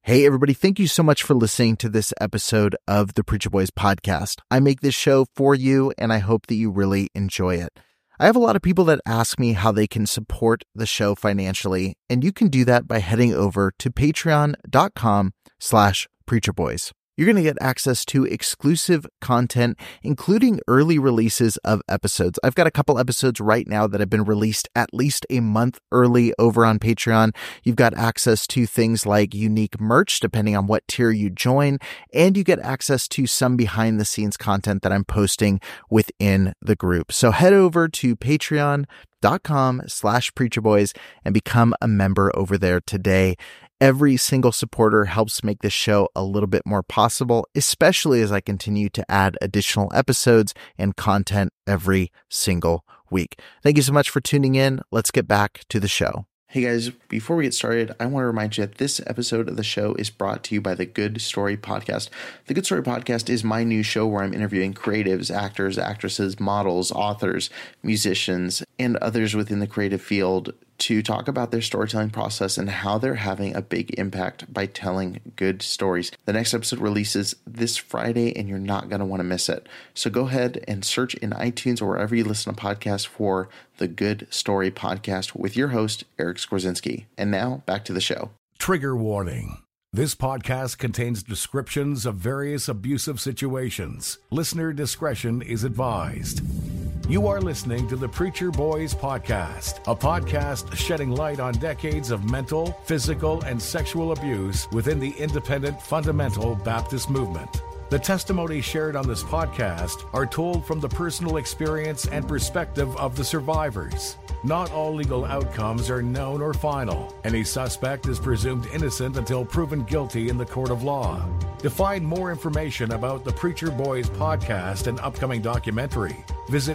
Hey, everybody. Thank you so much for listening to this episode of the Preacher Boys podcast. I make this show for you, and I hope that you really enjoy it. I have a lot of people that ask me how they can support the show financially, and you can do that by heading over to patreon.com/preacherboys. You're going to get access to exclusive content, including early releases of episodes. I've got a couple episodes right now that have been released at least a month early over on Patreon. You've got access to things like unique merch, depending on what tier you join, and you get access to some behind-the-scenes content that I'm posting within the group. So head over to patreon.com/preacherboys and become a member over there today. Every single supporter helps make this show a little bit more possible, especially as I continue to add additional episodes and content every single week. Thank you so much for tuning in. Let's get back to the show. Hey guys, before we get started, I want to remind you that this episode of the show is brought to you by the Good Story Podcast. The Good Story Podcast is my new show where I'm interviewing creatives, actors, actresses, models, authors, musicians, and others within the creative field to talk about their storytelling process and how they're having a big impact by telling good stories. The next episode releases this Friday, and you're not going to want to miss it. So go ahead and search in iTunes or wherever you listen to podcasts for the Good Story Podcast with your host, Eric Skwarczynski. And now, back to the show. Trigger warning. This podcast contains descriptions of various abusive situations. Listener discretion is advised. You are listening to the Preacher Boys Podcast, a podcast shedding light on decades of mental, physical, and sexual abuse within the independent fundamental Baptist movement. The testimonies shared on this podcast are told from the personal experience and perspective of the survivors. Not all legal outcomes are known or final. Any suspect is presumed innocent until proven guilty in the court of law. To find more information about the Preacher Boys podcast and upcoming documentary, visit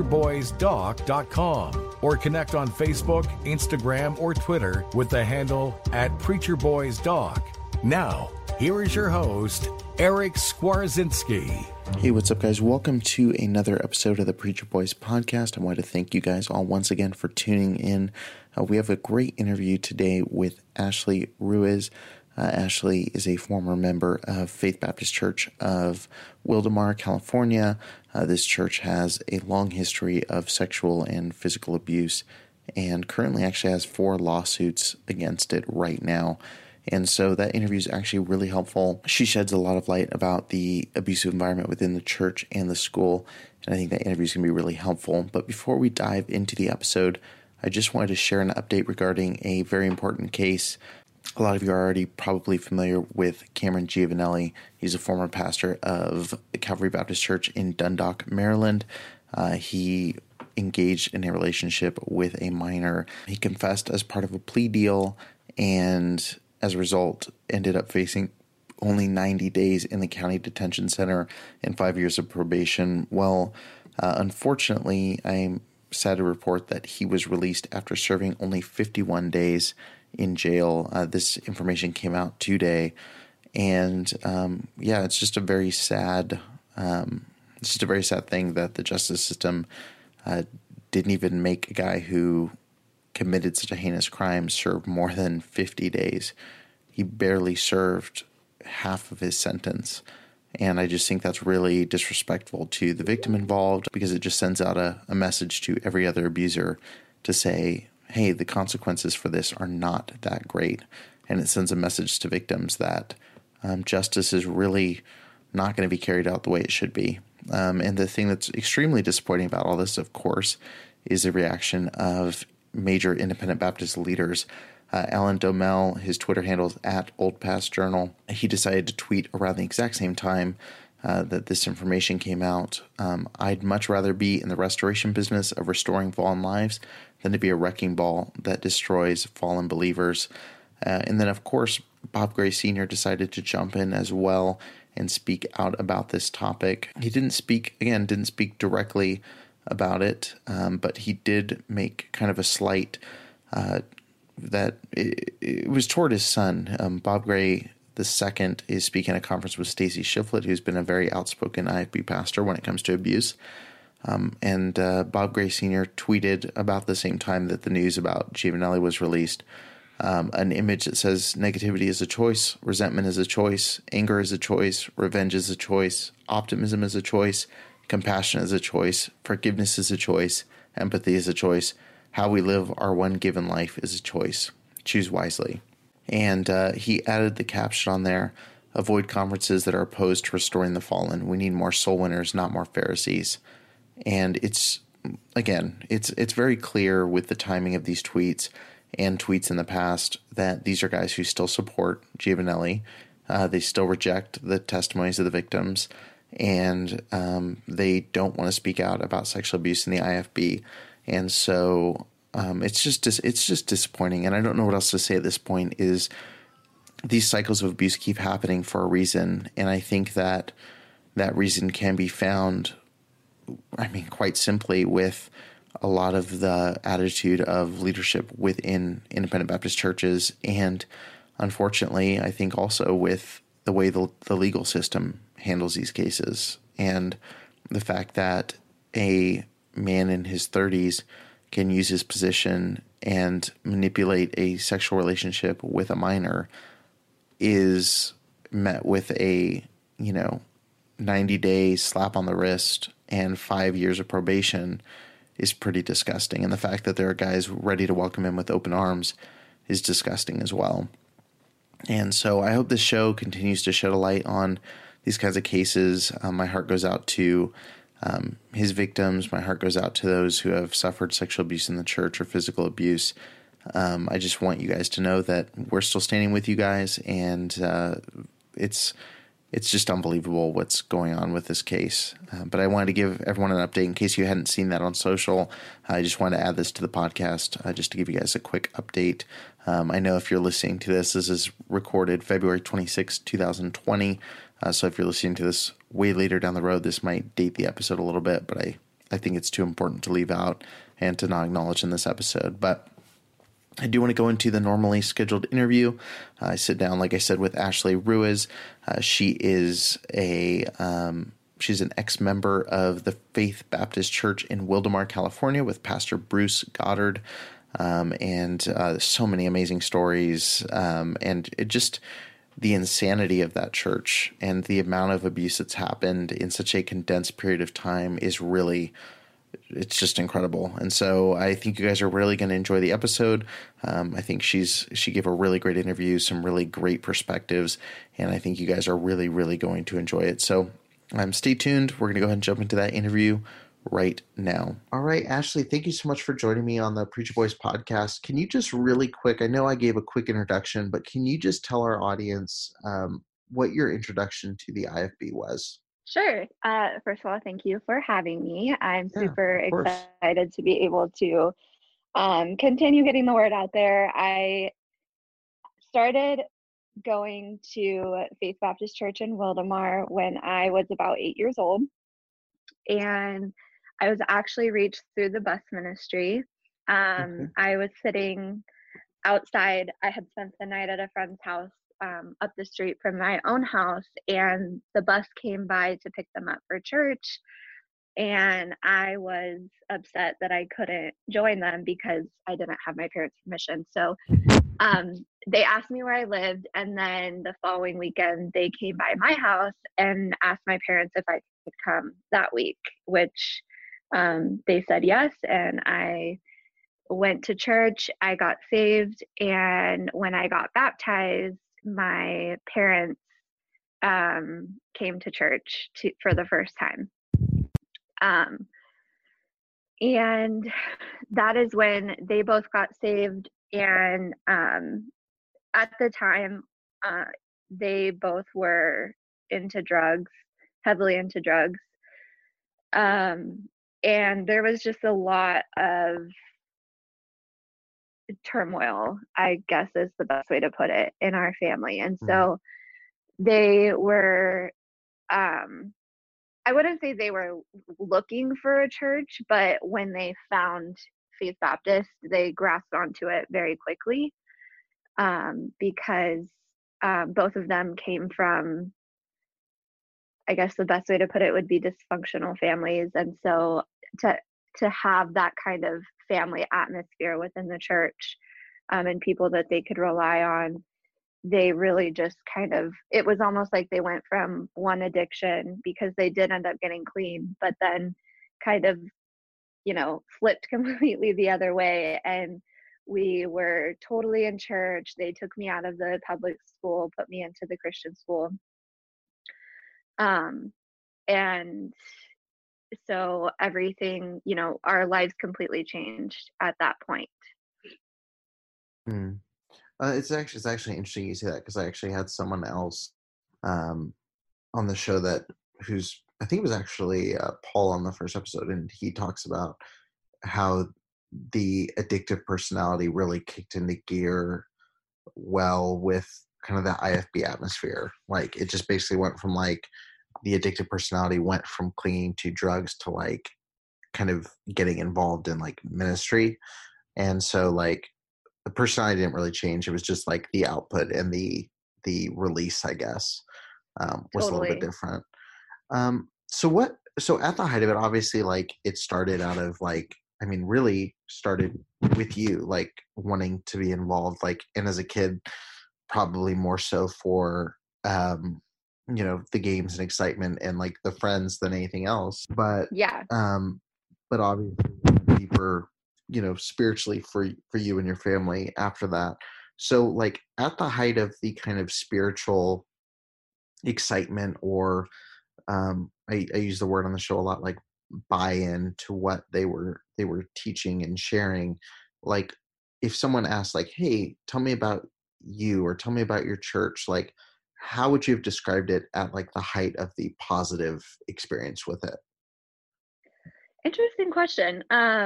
preacherboysdoc.com or connect on Facebook, Instagram, or Twitter with the handle @preacherboysdoc. Now, here is your host, Eric Skwarczynski. Hey, what's up, guys? Welcome to another episode of the Preacher Boys podcast. I want to thank you guys all once again for tuning in. We have a great interview today with Ashley Ruiz. Ashley is a former member of Faith Baptist Church of Wildomar, California. This church has a long history of sexual and physical abuse and currently actually has 4 lawsuits against it right now. And so that interview is actually really helpful. She sheds a lot of light about the abusive environment within the church and the school, and I think that interview is going to be really helpful. But before we dive into the episode, I just wanted to share an update regarding a very important case. A lot of you are already probably familiar with Cameron Giovanelli. He's a former pastor of the Calvary Baptist Church in Dundalk, Maryland. He engaged in a relationship with a minor. He confessed as part of a plea deal, and as a result, ended up facing only 90 days in the county detention center and 5 years of probation. Well, unfortunately, I'm sad to report that he was released after serving only 51 days in jail. This information came out today, and it's just a very sad. It's just a very sad thing that the justice system didn't even make a guy who committed such a heinous crime serve more than 50 days. He barely served half of his sentence. And I just think that's really disrespectful to the victim involved, because it just sends out a message to every other abuser to say, hey, the consequences for this are not that great. And it sends a message to victims that justice is really not going to be carried out the way it should be. And the thing that's extremely disappointing about all this, of course, is the reaction of major independent Baptist leaders. Alan Domel, his Twitter handle is @OldPastJournal. He decided to tweet around the exact same time that this information came out. I'd much rather be in the restoration business of restoring fallen lives than to be a wrecking ball that destroys fallen believers. And then, of course, Bob Gray Sr. decided to jump in as well and speak out about this topic. He didn't speak directly about it, but he did make kind of a slight that it was toward his son. Bob Gray II is speaking at a conference with Stacy Shiflett, who's been a very outspoken IFB pastor when it comes to abuse. And Bob Gray Sr. tweeted about the same time that the news about Giovanelli was released, an image that says negativity is a choice, resentment is a choice, anger is a choice, revenge is a choice, optimism is a choice, compassion is a choice, forgiveness is a choice, empathy is a choice. How we live our one given life is a choice. Choose wisely. And he added the caption on there, avoid conferences that are opposed to restoring the fallen. We need more soul winners, not more Pharisees. And it's very clear with the timing of these tweets and tweets in the past that these are guys who still support Giovanelli. They still reject the testimonies of the victims, and they don't want to speak out about sexual abuse in the IFB. And so it's just disappointing. And I don't know what else to say at this point. Is these cycles of abuse keep happening for a reason, and I think that reason can be found, quite simply with a lot of the attitude of leadership within independent Baptist churches, and unfortunately, I think also with the way the legal system handles these cases, and the fact that a man in his 30s can use his position and manipulate a sexual relationship with a minor is met with a 90-day slap on the wrist and 5 years of probation is pretty disgusting. And the fact that there are guys ready to welcome him with open arms is disgusting as well. And so I hope this show continues to shed a light on these kinds of cases. My heart goes out to his victims. My heart goes out to those who have suffered sexual abuse in the church or physical abuse. I just want you guys to know that we're still standing with you guys, and it's just unbelievable what's going on with this case. But I wanted to give everyone an update in case you hadn't seen that on social. I just wanted to add this to the podcast just to give you guys a quick update. I know if you're listening to this is recorded February 26, 2020. So if you're listening to this way later down the road, this might date the episode a little bit, but I think it's too important to leave out and to not acknowledge in this episode. But I do want to go into the normally scheduled interview. I sit down, like I said, with Ashley Ruiz. She is she's an ex-member of the Faith Baptist Church in Wildomar, California, with Pastor Bruce Goddard, and so many amazing stories, and it just the insanity of that church and the amount of abuse that's happened in such a condensed period of time is really. It's just incredible. And so I think you guys are really going to enjoy the episode. I think she gave a really great interview, some really great perspectives, and I think you guys are really, really going to enjoy it. So stay tuned. We're going to go ahead and jump into that interview right now. All right, Ashley, thank you so much for joining me on the Preacher Boys podcast. Can you just really quick, I know I gave a quick introduction, but can you just tell our audience what your introduction to the IFB was? Sure. First of all, thank you for having me. I'm super excited to be able to continue getting the word out there. I started going to Faith Baptist Church in Wildomar when I was about 8 years old. And I was actually reached through the bus ministry. I was sitting outside. I had spent the night at a friend's house up the street from my own house, and the bus came by to pick them up for church, and I was upset that I couldn't join them because I didn't have my parents' permission. So they asked me where I lived, and then the following weekend they came by my house and asked my parents if I could come that week, which they said yes, and I went to church. I got saved, and when I got baptized, my parents came to church for the first time. And that is when they both got saved. And at the time, they both were into drugs, heavily into drugs. And there was just a lot of turmoil, I guess is the best way to put it, in our family. And so they were, I wouldn't say they were looking for a church, but when they found Faith Baptist, they grasped onto it very quickly, because both of them came from, I guess the best way to put it would be dysfunctional families. And so to have that kind of family atmosphere within the church and people that they could rely on, they really just it was almost like they went from one addiction, because they did end up getting clean, but then kind of, flipped completely the other way. And we were totally in church. They took me out of the public school, put me into the Christian school. And so everything, our lives completely changed at that point. Hmm. It's actually interesting you say that, because I actually had someone else on the show who's, I think it was actually Paul on the first episode, and he talks about how the addictive personality really kicked into gear well with kind of the IFB atmosphere. Like, it just basically went from like the addictive personality went from clinging to drugs to like kind of getting involved in like ministry. And so like the personality didn't really change. It was just like the output and the release, I guess, was a little bit Totally. different. So at the height of it, obviously, like, it started out of like, I mean, really started with you like wanting to be involved, like, and as a kid, probably more so for the games and excitement and like the friends than anything else. But Yeah. but obviously deeper, spiritually for you and your family after that. So like at the height of the kind of spiritual excitement, or I use the word on the show a lot, like buy-in to what they were teaching and sharing. Like, if someone asked like, hey, tell me about you, or tell me about your church, like, how would you have described it at like the height of the positive experience with it? Interesting question.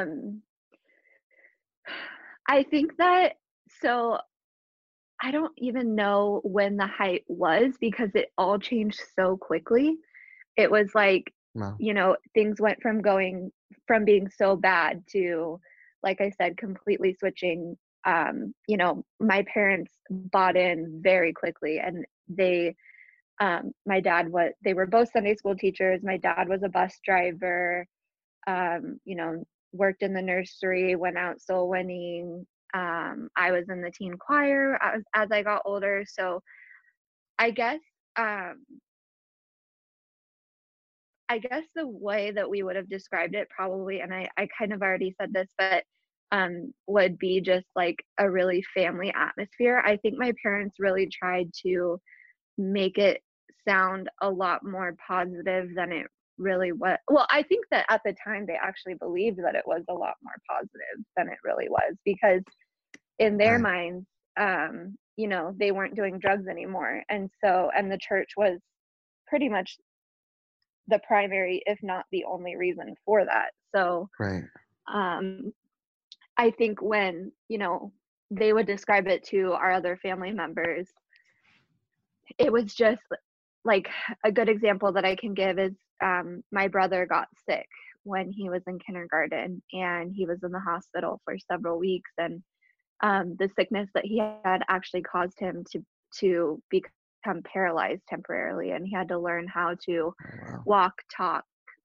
I think that, so I don't even know when the height was, because it all changed so quickly. It was like, No. things went from being so bad to, like I said, completely switching. My parents bought in very quickly, and they were both Sunday school teachers. My dad was a bus driver, um, you know, worked in the nursery, went out soul winning. I was in the teen choir as I got older. So I guess, um, I guess the way that we would have described it, probably, and I kind of already said this, but would be just like a really family atmosphere. I think my parents really tried to make it sound a lot more positive than it really was. Well, I think that at the time they actually believed that it was a lot more positive than it really was, because in their Right. minds, they weren't doing drugs anymore. And the church was pretty much the primary, if not the only reason for that. So, Right. um, I think when, they would describe it to our other family members, it was just like, a good example that I can give is, my brother got sick when he was in kindergarten, and he was in the hospital for several weeks. And the sickness that he had actually caused him to become paralyzed temporarily, and he had to learn how to Oh, wow. walk, talk.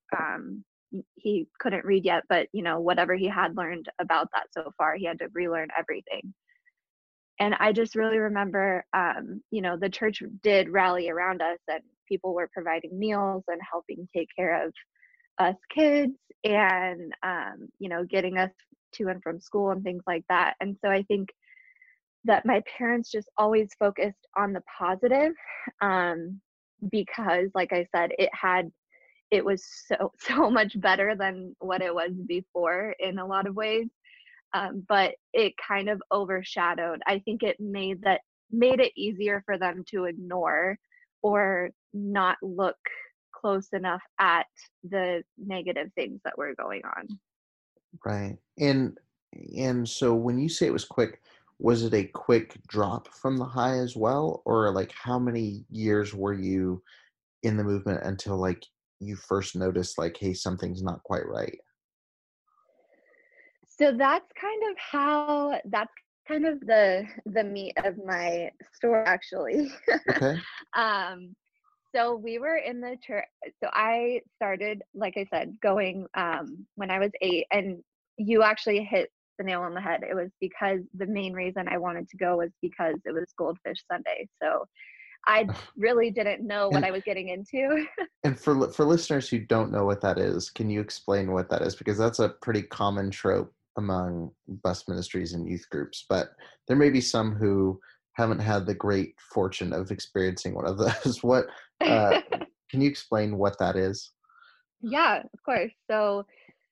He couldn't read yet, but whatever he had learned about that so far, he had to relearn everything. And I just really remember, the church did rally around us, and people were providing meals and helping take care of us kids, and getting us to and from school and things like that. And so I think that my parents just always focused on the positive, because, like I said, it was so so much better than what it was before in a lot of ways. But it kind of overshadowed. I think it made it easier for them to ignore or not look close enough at the negative things that were going on. Right. And so when you say it was quick, was it a quick drop from the high as well? Or like how many years were you in the movement until like you first noticed like, hey, something's not quite right? So that's kind of the meat of my story, actually. Okay. um so we were in the church. So I started, like I said, going when I was 8, and you actually hit the nail on the head. It was because the main reason I wanted to go was because it was Goldfish Sunday. So I really didn't know what I was getting into. And for listeners who don't know what that is, can you explain what that is? Because that's a pretty common trope among bus ministries and youth groups, but there may be some who haven't had the great fortune of experiencing one of those. What can you explain what that is? Yeah, of course. So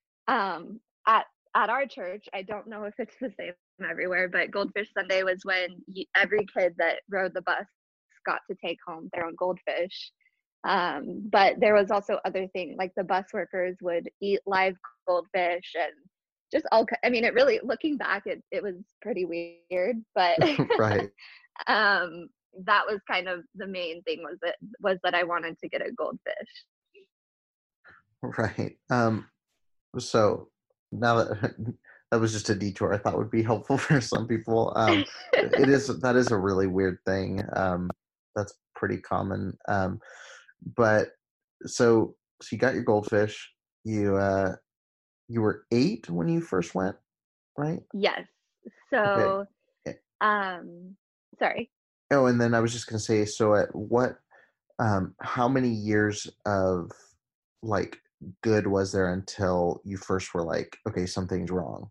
at our church, I don't know if it's the same everywhere, but Goldfish Sunday was when every kid that rode the bus got to take home their own goldfish. But there was also other things, like the bus workers would eat live goldfish and just all, I mean, it really, looking back, it was pretty weird, but Right. that was kind of the main thing, was that I wanted to get a goldfish. Right. So now that that was just a detour I thought would be helpful for some people. That is a really weird thing. That's pretty common. But so you got your goldfish. You were 8 when you first went, right? Yes. Okay. So, Eh, sorry. Oh, and then I was just gonna say, so at what, how many years of like good was there until you first were like, okay, something's wrong?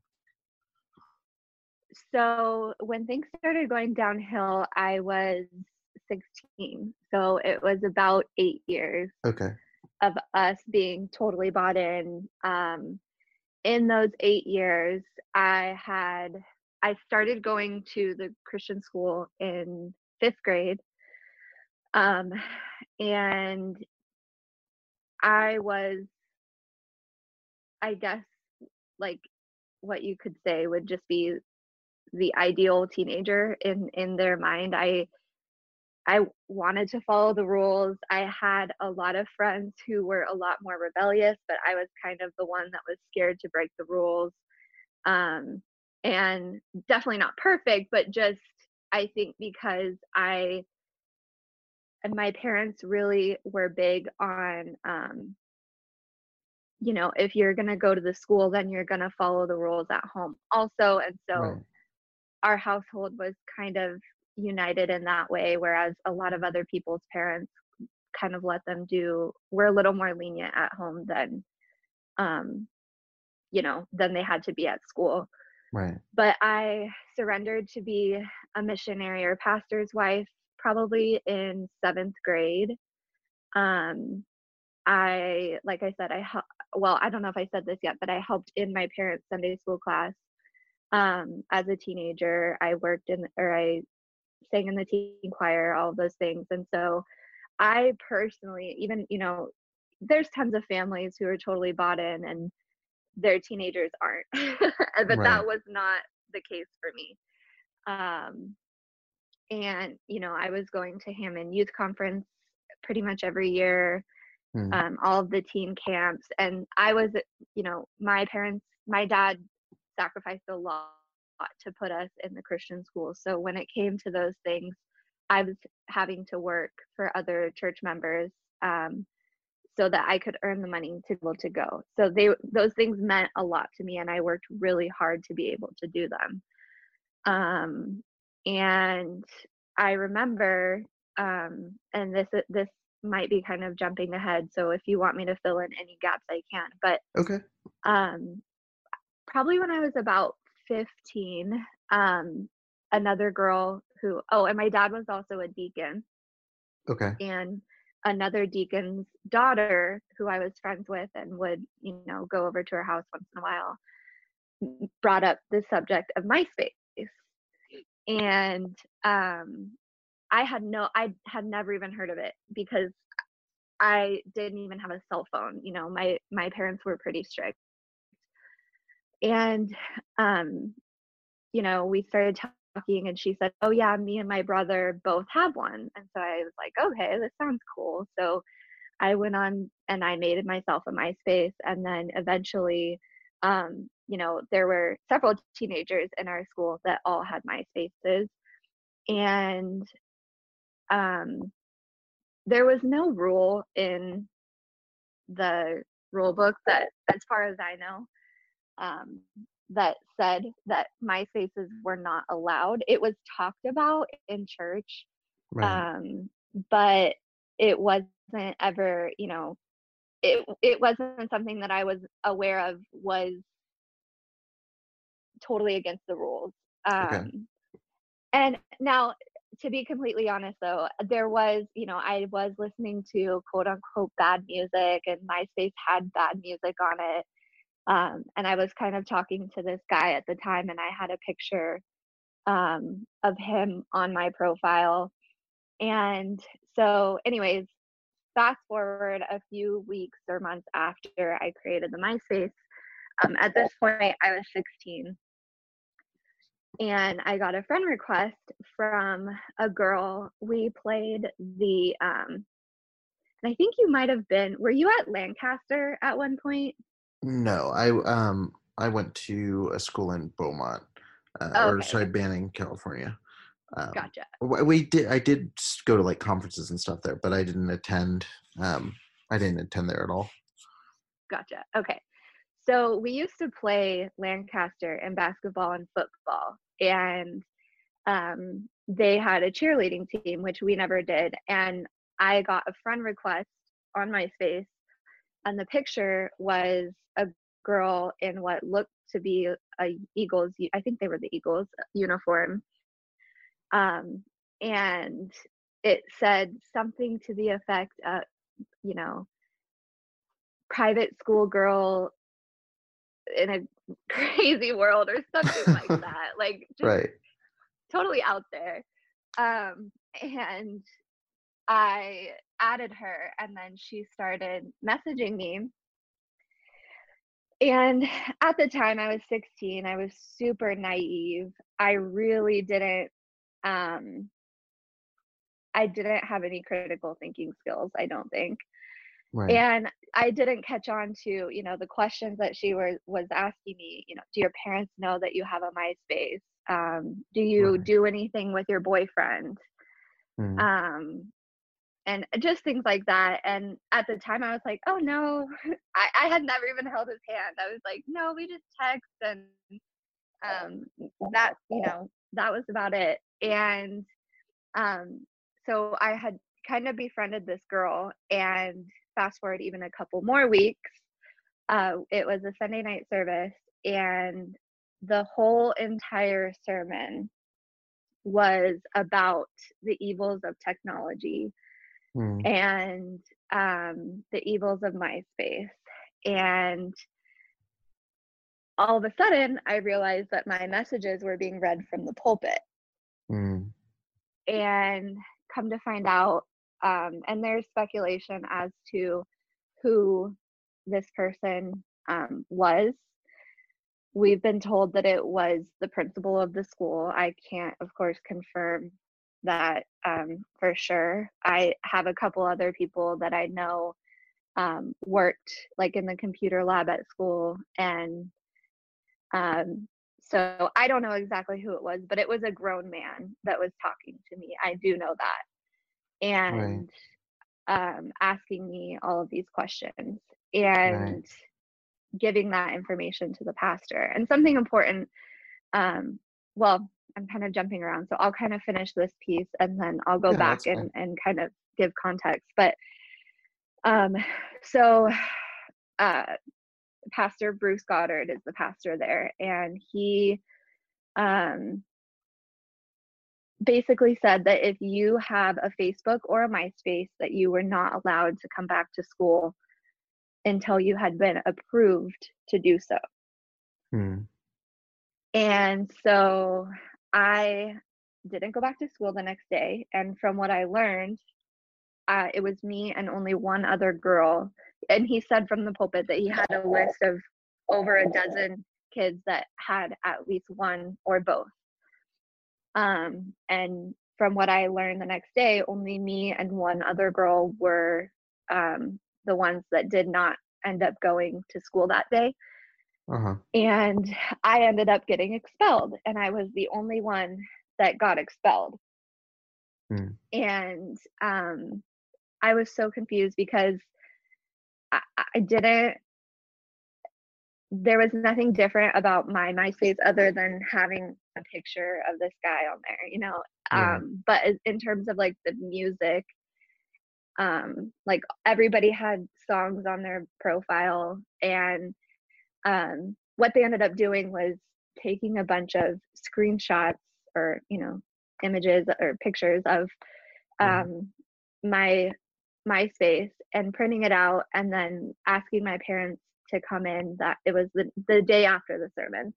So when things started going downhill, I was 16. So it was about 8 years Okay. of us being totally bought in. In those 8 years, I started going to the Christian school in 5th grade. And I was, I guess, like what you could say would just be the ideal teenager in their mind. I wanted to follow the rules. I had a lot of friends who were a lot more rebellious, but I was kind of the one that was scared to break the rules. And definitely not perfect, but just, I think because and my parents really were big on, if you're going to go to the school, then you're going to follow the rules at home also. And so Right. our household was kind of united in that way, whereas a lot of other people's parents kind of let them were a little more lenient at home um, than they had to be at school. Right. But I surrendered to be a missionary or pastor's wife probably in 7th grade. Like I said, I don't know if I said this yet, but I helped in my parents' Sunday school class. As a teenager, I sang in the teen choir, all of those things. And so I personally, even, there's tons of families who are totally bought in and their teenagers aren't, but Right. that was not the case for me. And, I was going to Hammond Youth Conference pretty much every year, Hmm. all of the teen camps. And I was, my dad sacrificed a lot to put us in the Christian school. So when it came to those things, I was having to work for other church members, so that I could earn the money to be able to go. So those things meant a lot to me, and I worked really hard to be able to do them. And I remember, and this might be kind of jumping ahead, so if you want me to fill in any gaps, I can. But Okay. probably when I was about 15, another girl and my dad was also a deacon, Okay. and another deacon's daughter who I was friends with and would, go over to her house once in a while, brought up the subject of MySpace. And I had never even heard of it because I didn't even have a cell phone. My parents were pretty strict. And we started talking and she said, "Oh yeah, me and my brother both have one." And so I was like, "Okay, this sounds cool." So I went on and I made myself a MySpace, and then eventually, there were several teenagers in our school that all had MySpaces. And there was no rule in the rule book that, as far as I know, that said that MySpaces were not allowed. It was talked about in church, Right. but it wasn't ever, it wasn't something that I was aware of was totally against the rules. Okay. And now, to be completely honest, though, there was, I was listening to quote unquote bad music, and MySpace had bad music on it. And I was kind of talking to this guy at the time, and I had a picture of him on my profile. And so, anyways, fast forward a few weeks or months after I created the MySpace, at this point, I was 16. And I got a friend request from a girl. We played and I think you might have been, were you at Lancaster at one point? No, I went to a school in Beaumont, or Okay, sorry, Banning, California. gotcha. I did go to like conferences and stuff there, but I didn't attend. I didn't attend there at all. Gotcha. Okay. So we used to play Lancaster in basketball and football, and they had a cheerleading team, which we never did. And I got a friend request on MySpace, and the picture was a girl in what looked to be a Eagles, I think they were the Eagles uniform. And it said something to the effect of, you know, private school girl in a crazy world or something like that. Like just Right. totally out there. And I added her, and then she started messaging me. And at the time I was 16, I was super naive. I really didn't I didn't have any critical thinking skills, I don't think. Right. And I didn't catch on to, the questions that she was asking me, do your parents know that you have a MySpace? Do you Right. do anything with your boyfriend? Mm. And just things like that. And at the time I was like, oh no, I had never even held his hand. I was like, no, we just text, and um, that, that was about it. And so I had kind of befriended this girl, and fast forward even a couple more weeks, it was a Sunday night service, and the whole entire sermon was about the evils of technology Mm. and the evils of MySpace. And all of a sudden, I realized that my messages were being read from the pulpit. Mm. And come to find out, and there's speculation as to who this person was. We've been told that it was the principal of the school. I can't, of course, confirm that for sure. I have a couple other people that I know worked like in the computer lab at school, and so I don't know exactly who it was, but it was a grown man that was talking to me. I do know that, Right. and asking me all of these questions Right. and giving that information to the pastor. And something important, well, I'm kind of jumping around, so I'll kind of finish this piece and then I'll go Yeah, back that's fine. and kind of give context. But so Pastor Bruce Goddard is the pastor there, and he basically said that if you have a Facebook or a MySpace, that you were not allowed to come back to school until you had been approved to do so. Mm. And so I didn't go back to school the next day. And from what I learned, it was me and only one other girl. And he said from the pulpit that he had a list of over a dozen kids that had at least one or both. And from what I learned the next day, only me and one other girl were the ones that did not end up going to school that day. Uh-huh. And I ended up getting expelled, and I was the only one that got expelled. Mm. And I was so confused because I didn't there was nothing different about my MySpace other than having a picture of this guy on there, you know. Right. But in terms of like the music, like everybody had songs on their profile, and what they ended up doing was taking a bunch of screenshots or, you know, images or pictures of my MySpace and printing it out, and then asking my parents to come in. That it was the day after the sermon,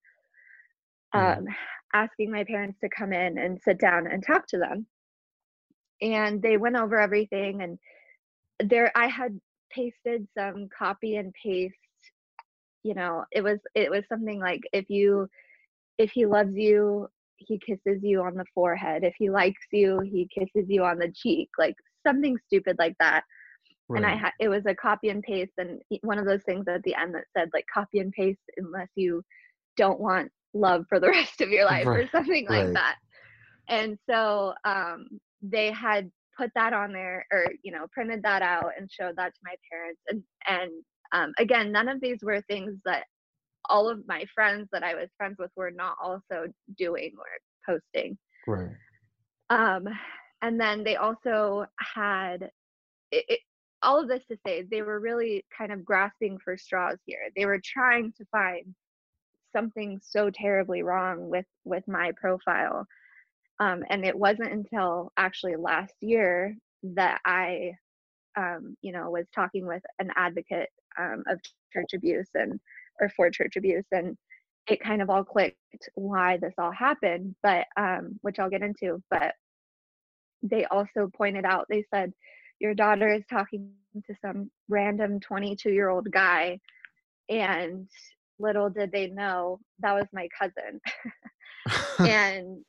asking my parents to come in and sit down and talk to them. And they went over everything, and I had pasted some copy and paste, you know, it was something like, if he loves you, he kisses you on the forehead. If he likes you, he kisses you on the cheek, like something stupid like that. Right. And it was a copy and paste, and one of those things at the end that said like, copy and paste unless you don't want love for the rest of your life, or something like that. And so they had put that on there, or, you know, printed that out and showed that to my parents. And again, none of these were things that all of my friends that I was friends with were not also doing or posting. Right. And then they also had all of this to say, they were really kind of grasping for straws here. They were trying to find something so terribly wrong with my profile. And it wasn't until actually last year that I, you know, was talking with an advocate of church abuse or for church abuse, and it kind of all clicked why this all happened, but which I'll get into. But they also pointed out, they said, your daughter is talking to some random 22-year-old guy, and little did they know that was my cousin. And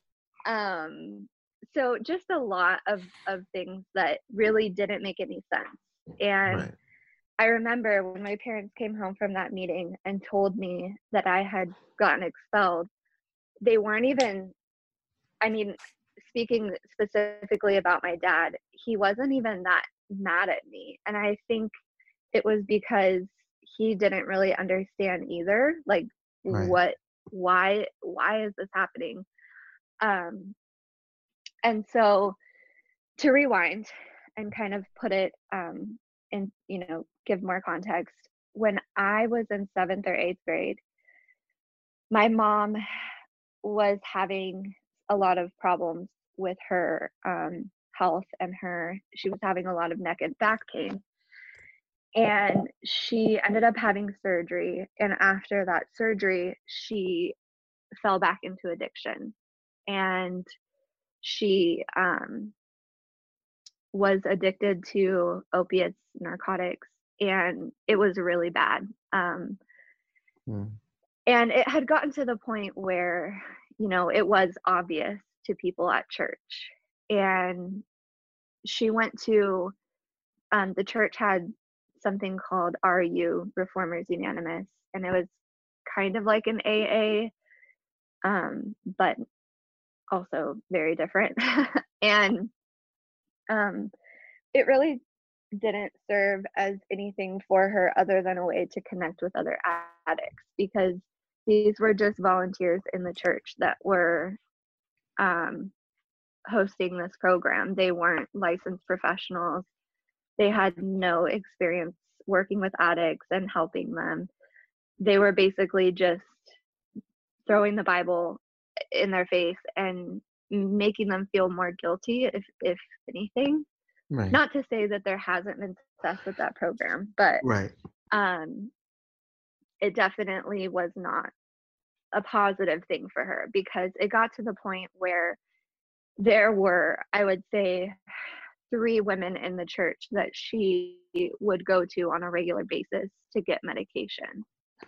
so just a lot of things that really didn't make any sense. And I remember when my parents came home from that meeting and told me that I had gotten expelled, they weren't even, I mean, speaking specifically about my dad, he wasn't even that mad at me. And I think it was because he didn't really understand either, like why is this happening? And so to rewind and kind of put it and, you know, give more context, when I was in 7th or 8th grade, my mom was having a lot of problems with her health, and she was having a lot of neck and back pain. And she ended up having surgery. And after that surgery, she fell back into addiction. And she was addicted to opiates, narcotics, and it was really bad. And it had gotten to the point where, you know, it was obvious to people at church. And she went to, the church had something called RU, Reformers Unanimous, and it was kind of like an AA, but also very different. And it really didn't serve as anything for her other than a way to connect with other addicts, because these were just volunteers in the church that were hosting this program. They weren't licensed professionals. They had no experience working with addicts and helping them. They were basically just throwing the Bible in their face and making them feel more guilty, if anything. Right. Not to say that there hasn't been success with that program, but it definitely was not a positive thing for her, because it got to the point where there were, I would say, 3 women in the church that she would go to on a regular basis to get medication.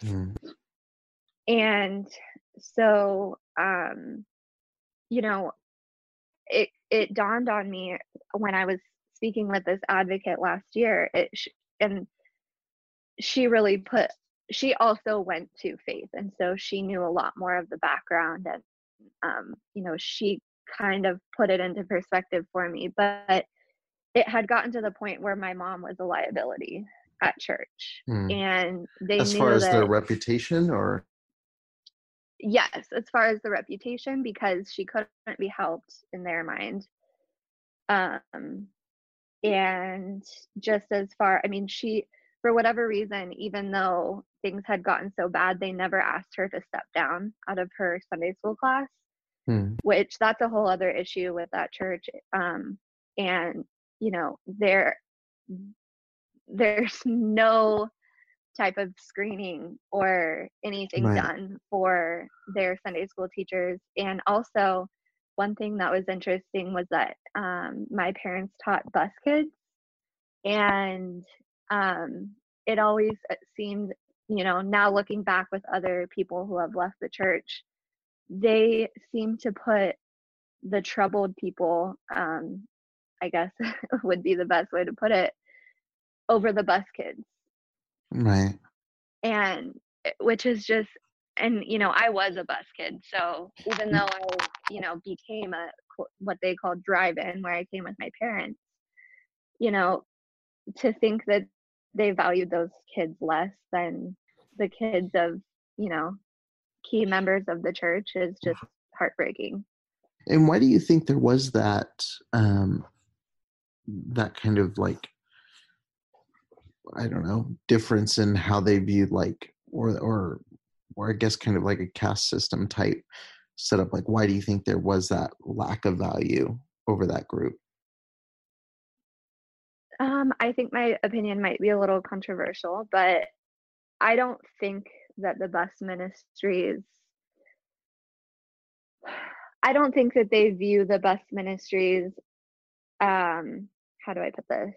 And so, you know, it dawned on me when I was speaking with this advocate last year, and she also went to Faith, and so she knew a lot more of the background, and you know, she kind of put it into perspective for me. But it had gotten to the point where my mom was a liability, at church. Hmm. And they As far knew as their that, reputation, or? yes, as far as the reputation, because she couldn't be helped in their mind. Um, and just as far, I mean, she, for whatever reason, even though things had gotten so bad, they never asked her to step down out of her Sunday school class, Hmm. which that's a whole other issue with that church. And, you know, there's no type of screening or anything Right. done for their Sunday school teachers. And also, one thing that was interesting was that my parents taught bus kids, and it always seemed, you know, now looking back with other people who have left the church, they seem to put the troubled people, I guess would be the best way to put it, over the bus kids. Right. And which is just, and you know, I was a bus kid, so even though I, you know, became a what they call drive-in, where I came with my parents, you know, to think that they valued those kids less than the kids of, you know, key members of the church is just heartbreaking. And why do you think there was that kind of like, I don't know, difference in how they viewed, like, or I guess kind of like a caste system type setup? Like, why do you think there was that lack of value over that group? I think my opinion might be a little controversial, but I don't think that the bus ministries, I don't think that they view the bus ministries, how do I put this?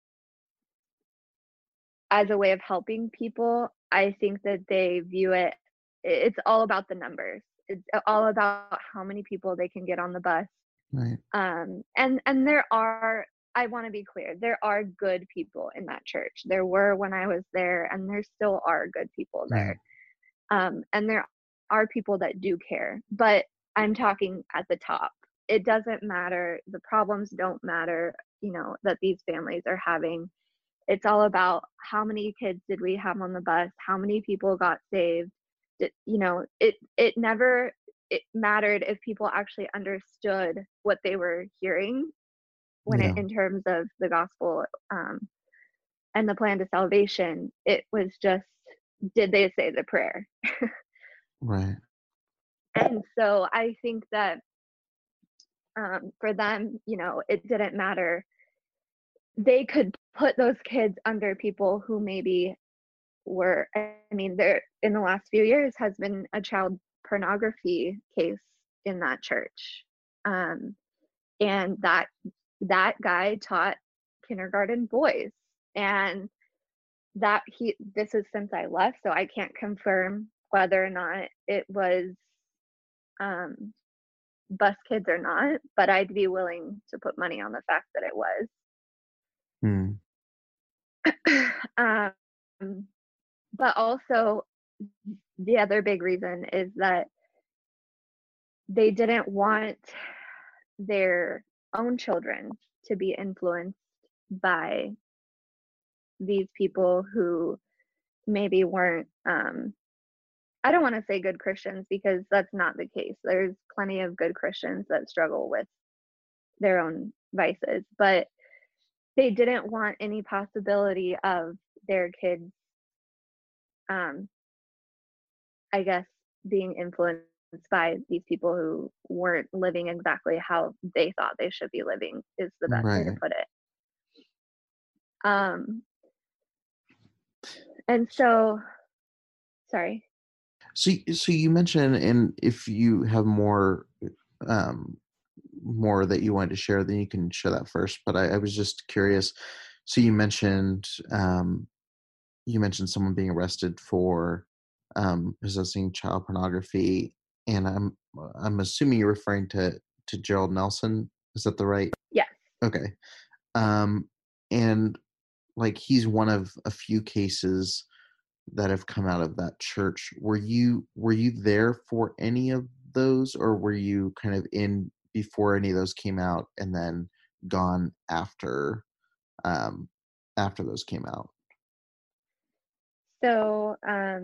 As a way of helping people. I think that they view it, it's all about the numbers. It's all about how many people they can get on the bus. Right. And there are, I want to be clear, there are good people in that church. There were when I was there, and there still are good people Right. there. And there are people that do care, but I'm talking at the top. It doesn't matter. The problems don't matter, you know, that these families are having. It's all about how many kids did we have on the bus? How many people got saved? You know, it never, it mattered if people actually understood what they were hearing when it, Yeah. in terms of the gospel, and the plan to salvation. It was just, did they say the prayer? Right. And so I think that, for them, you know, it didn't matter. They could put those kids under people who maybe were, I mean, there in the last few years has been a child pornography case in that church. And that guy taught kindergarten boys, and that he, this is since I left, so I can't confirm whether or not it was um bus kids or not, but I'd be willing to put money on the fact that it was. Hmm. um but also, the other big reason is that they didn't want their own children to be influenced by these people who maybe weren't, I don't want to say good Christians, because that's not the case. There's plenty of good Christians that struggle with their own vices, but they didn't want any possibility of their kids, um, I guess, being influenced by these people who weren't living exactly how they thought they should be living, is the best way to Right. put it. Um, and so, sorry. So you mentioned, and if you have um, more that you wanted to share, then you can share that first. But I was just curious. So you mentioned someone being arrested for possessing child pornography, and I'm assuming you're referring to Gerald Nelson. Is that the right? Yes. Okay. Um, and like, he's one of a few cases that have come out of that church. Were you there for any of those, or were you kind of in before any of those came out and then gone after those came out? So,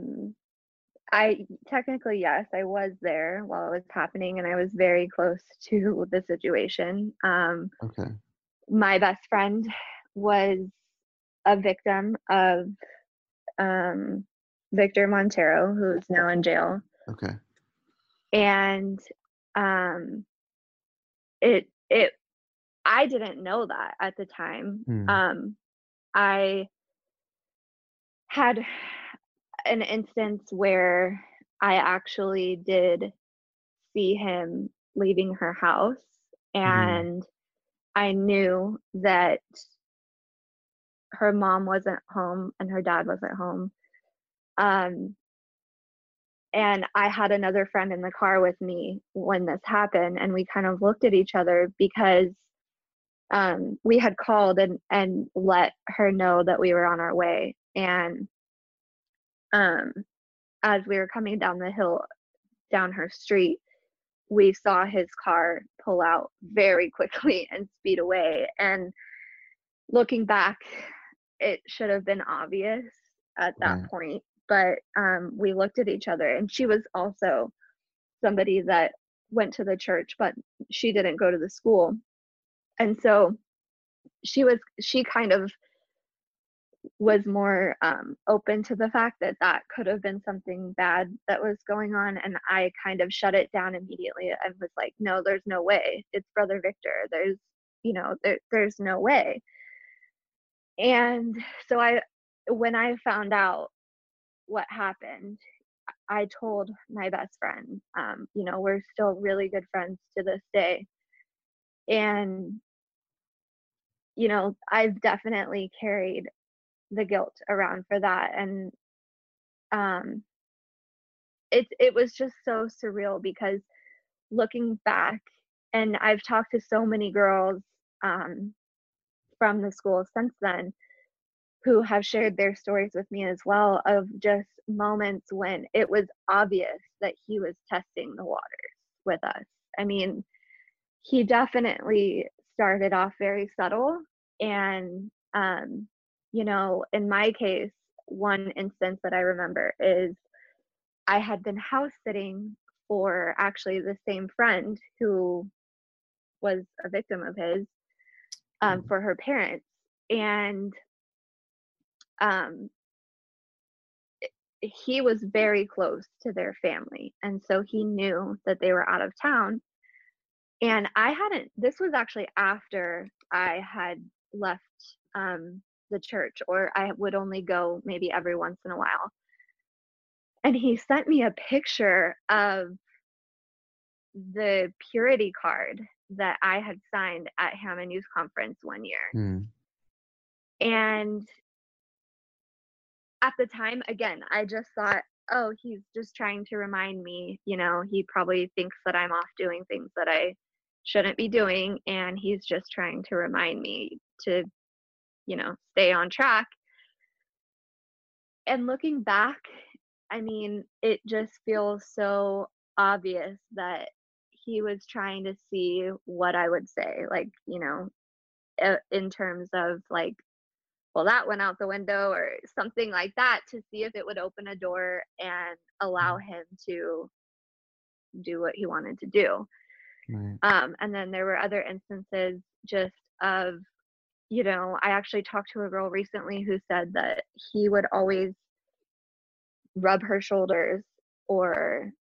I technically, yes, I was there while it was happening, and I was very close to the situation. Okay. My best friend was a victim of um, Victor Montero, who's now in jail, Okay. and um, it I didn't know that at the time. Hmm. I had an instance where I actually did see him leaving her house, Hmm. and I knew that her mom wasn't home and her dad wasn't home. Um, and I had another friend in the car with me when this happened, and we kind of looked at each other because we had called and let her know that we were on our way. And um, as we were coming down the hill, down her street, we saw his car pull out very quickly and speed away. And looking back, it should have been obvious at that Right. point. But we looked at each other, and she was also somebody that went to the church, but she didn't go to the school. And so she kind of was more open to the fact that that could have been something bad that was going on. And I kind of shut it down immediately and was like, no, there's no way. It's Brother Victor. There's no way. And so when I found out what happened, I told my best friend, we're still really good friends to this day. And, I've definitely carried the guilt around for that. And um, it was just so surreal because looking back, and I've talked to so many girls um, from the school since then who have shared their stories with me as well of just moments when it was obvious that he was testing the waters with us. I mean, he definitely started off very subtle. And, in my case, one instance that I remember is I had been house sitting for actually the same friend who was a victim of his for her parents. And um, he was very close to their family. And so he knew that they were out of town. And this was actually after I had left the church, or I would only go maybe every once in a while. And he sent me a picture of the purity card that I had signed at Hammond Youth Conference one year. Hmm. And at the time, again, I just thought, oh, he's just trying to remind me, he probably thinks that I'm off doing things that I shouldn't be doing. And he's just trying to remind me to, stay on track. And looking back, I mean, it just feels so obvious that he was trying to see what I would say, like, in terms of like, well, that went out the window or something like that, to see if it would open a door and allow him to do what he wanted to do. Right. And then there were other instances just of, I actually talked to a girl recently who said that he would always rub her shoulders, or,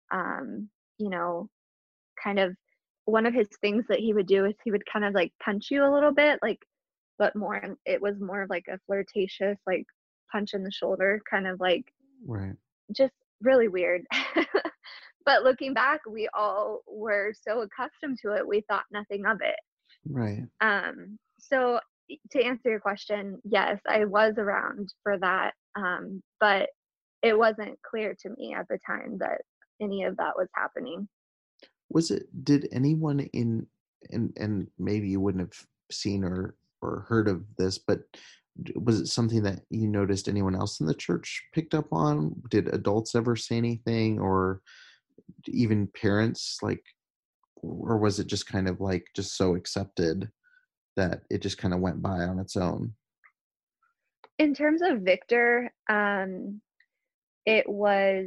kind of, one of his things that he would do is he would kind of like punch you a little bit, like, but it was more of like a flirtatious, like, punch in the shoulder, kind of like, Right. just really weird. But looking back, we all were so accustomed to it, we thought nothing of it. Right. So to answer your question, yes, I was around for that, but it wasn't clear to me at the time that any of that was happening. Did anyone and maybe you wouldn't have seen or heard of this, but was it something that you noticed anyone else in the church picked up on? Did adults ever say anything, or even parents, like, or was it just kind of like just so accepted that it just kind of went by on its own? In terms of Victor, it was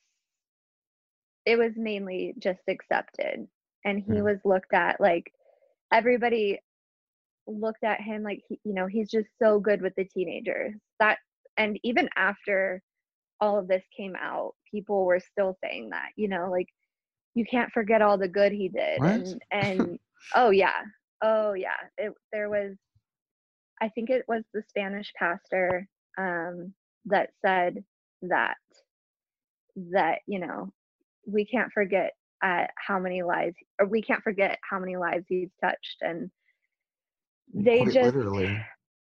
mainly just accepted, and he was looked at like, everybody looked at him like, he's just so good with the teenagers. That, and even after all of this came out, people were still saying that, like, you can't forget all the good he did. What? And oh yeah, there was, I think it was the Spanish pastor, that said that we can't forget how many lives, or we can't forget how many lives he's touched. And they Quite just literally.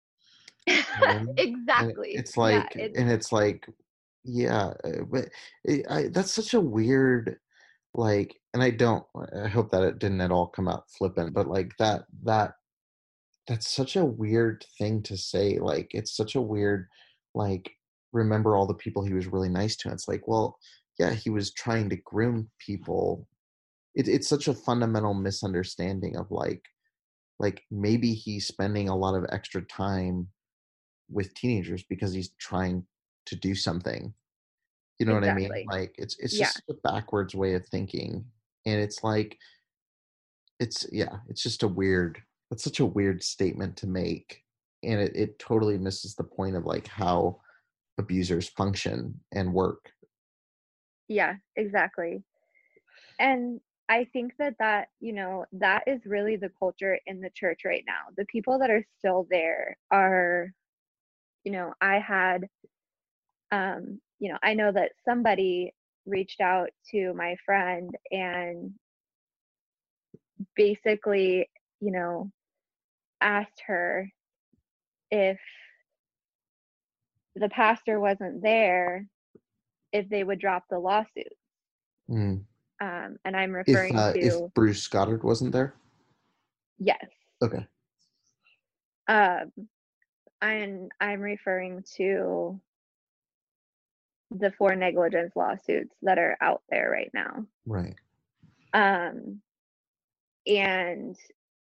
And exactly, it's yeah, like, yeah, but that's such a weird, like, and I hope that it didn't at all come out flippant, but like that's such a weird thing to say. Like, it's such a weird, like, remember all the people he was really nice to. It's like, well, yeah, he was trying to groom people. It's such a fundamental misunderstanding of like maybe he's spending a lot of extra time with teenagers because he's trying to do something. You know what I mean? exactly, Like it's yeah, just a backwards way of thinking. And it's like it's just a weird that's such a weird statement to make. And it totally misses the point of like how abusers function and work. yeah, exactly. And I think that is really the culture in the church right now. The people that are still there are, I had, I know that somebody reached out to my friend and basically, you know, asked her if the pastor wasn't there, if they would drop the lawsuit. Mm. And I'm referring If to, Bruce Goddard wasn't there. yes. Okay. Um, and I'm referring to the 4 negligence lawsuits that are out there right now. Right. Um, and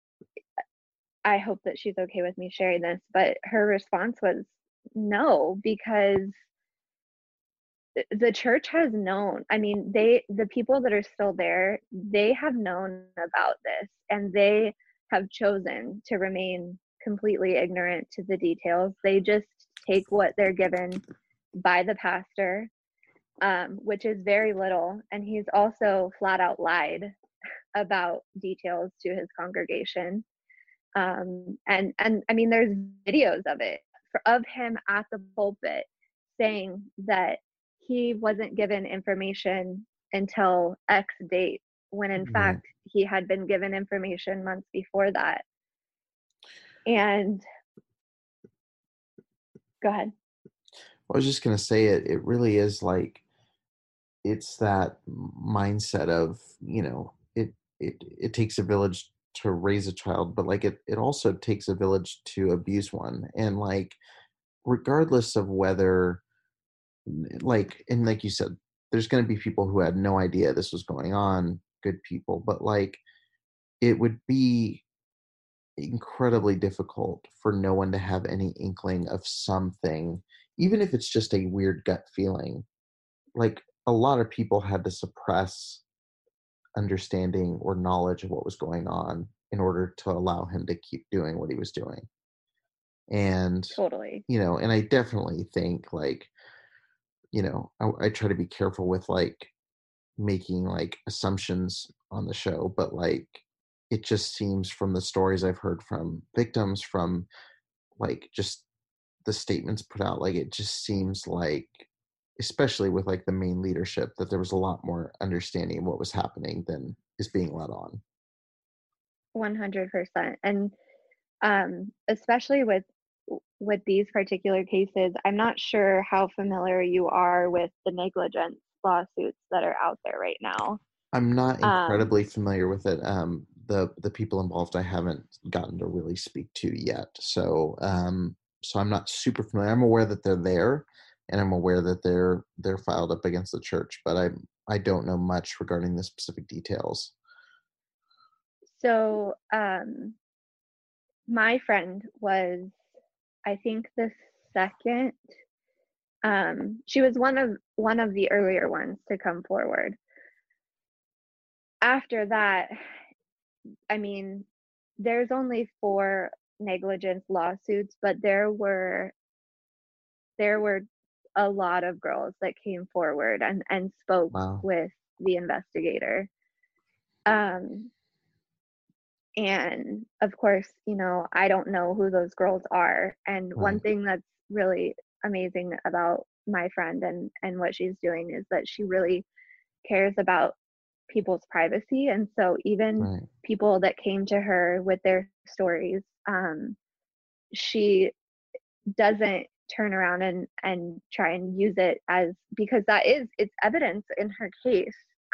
I hope that she's okay with me sharing this, but her response was no, because the church has known. I mean, the people that are still there, they have known about this, and they have chosen to remain completely ignorant to the details. They just take what they're given by the pastor, which is very little. And he's also flat out lied about details to his congregation. And I mean, there's videos of it, of him at the pulpit saying that he wasn't given information until X date, when in Right. fact he had been given information months before that. And go ahead. I was just gonna say it really is like it's that mindset of, it takes a village to raise a child, but like it also takes a village to abuse one. And like regardless of whether, like, and like you said, there's going to be people who had no idea this was going on, good people, but like it would be incredibly difficult for no one to have any inkling of something, even if it's just a weird gut feeling. Like a lot of people had to suppress understanding or knowledge of what was going on in order to allow him to keep doing what he was doing. And Totally. and I definitely think like, I try to be careful with like making like assumptions on the show, but like it just seems from the stories I've heard from victims, from like just the statements put out, like it just seems like, especially with like the main leadership, that there was a lot more understanding of what was happening than is being let on. 100%. And especially with these particular cases, I'm not sure how familiar you are with the negligence lawsuits that are out there right now. I'm not Um, incredibly familiar with it. The people involved I haven't gotten to really speak to yet, so I'm not super familiar. I'm aware that they're there, and I'm aware that they're filed up against the church, but I don't know much regarding the specific details. so my friend was, I think, the second She was one of the earlier ones to come forward. After that, I mean, there's only 4 negligence lawsuits, but there were a lot of girls that came forward and spoke Wow. with the investigator. Um, and of course, I don't know who those girls are. And Right. one thing that's really amazing about my friend and what she's doing is that she really cares about people's privacy. And so even Right. people that came to her with their stories, she doesn't turn around and try and use it as, because it's evidence in her case.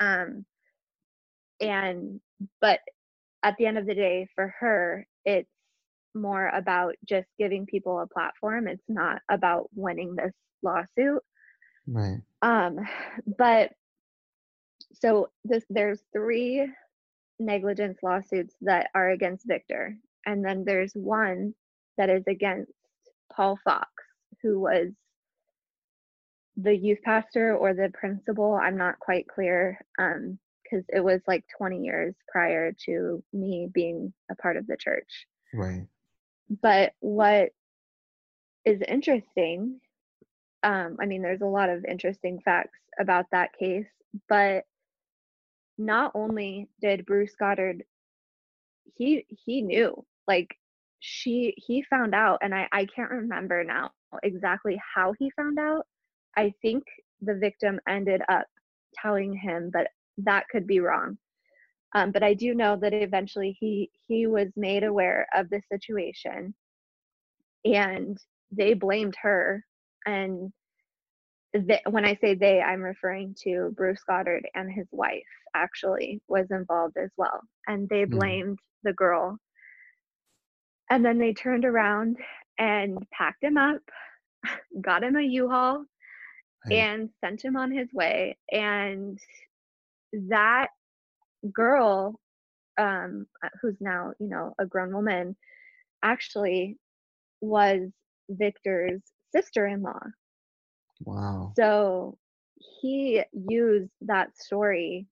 And but at the end of the day, for her, it's more about just giving people a platform. It's not about winning this lawsuit. Right. But so there's 3 negligence lawsuits that are against Victor, and then there's one that is against Paul Fox, who was the youth pastor or the principal. I'm not quite clear, because it was like 20 years prior to me being a part of the church. Right. But what is interesting, I mean, there's a lot of interesting facts about that case, but not only did Bruce Goddard, he knew, like, he found out, and I can't remember now exactly how he found out. I think the victim ended up telling him, but that could be wrong. But I do know that eventually he was made aware of the situation, and they blamed her. And when I say they, I'm referring to Bruce Goddard, and his wife actually was involved as well. And they blamed the girl. And then they turned around and packed him up, got him a U-Haul, Right. and sent him on his way. And that girl, who's now, a grown woman, actually was Victor's sister-in-law. Wow. So he used that story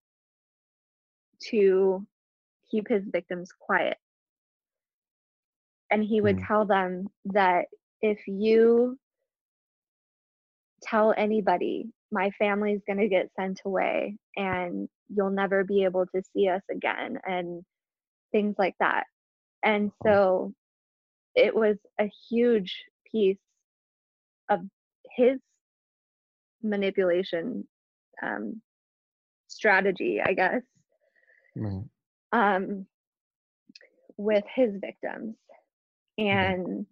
to keep his victims quiet. And he would tell them that if you tell anybody, my family's going to get sent away and you'll never be able to see us again, and things like that. And so it was a huge piece of his manipulation strategy, I guess, Right. um, with his victims. And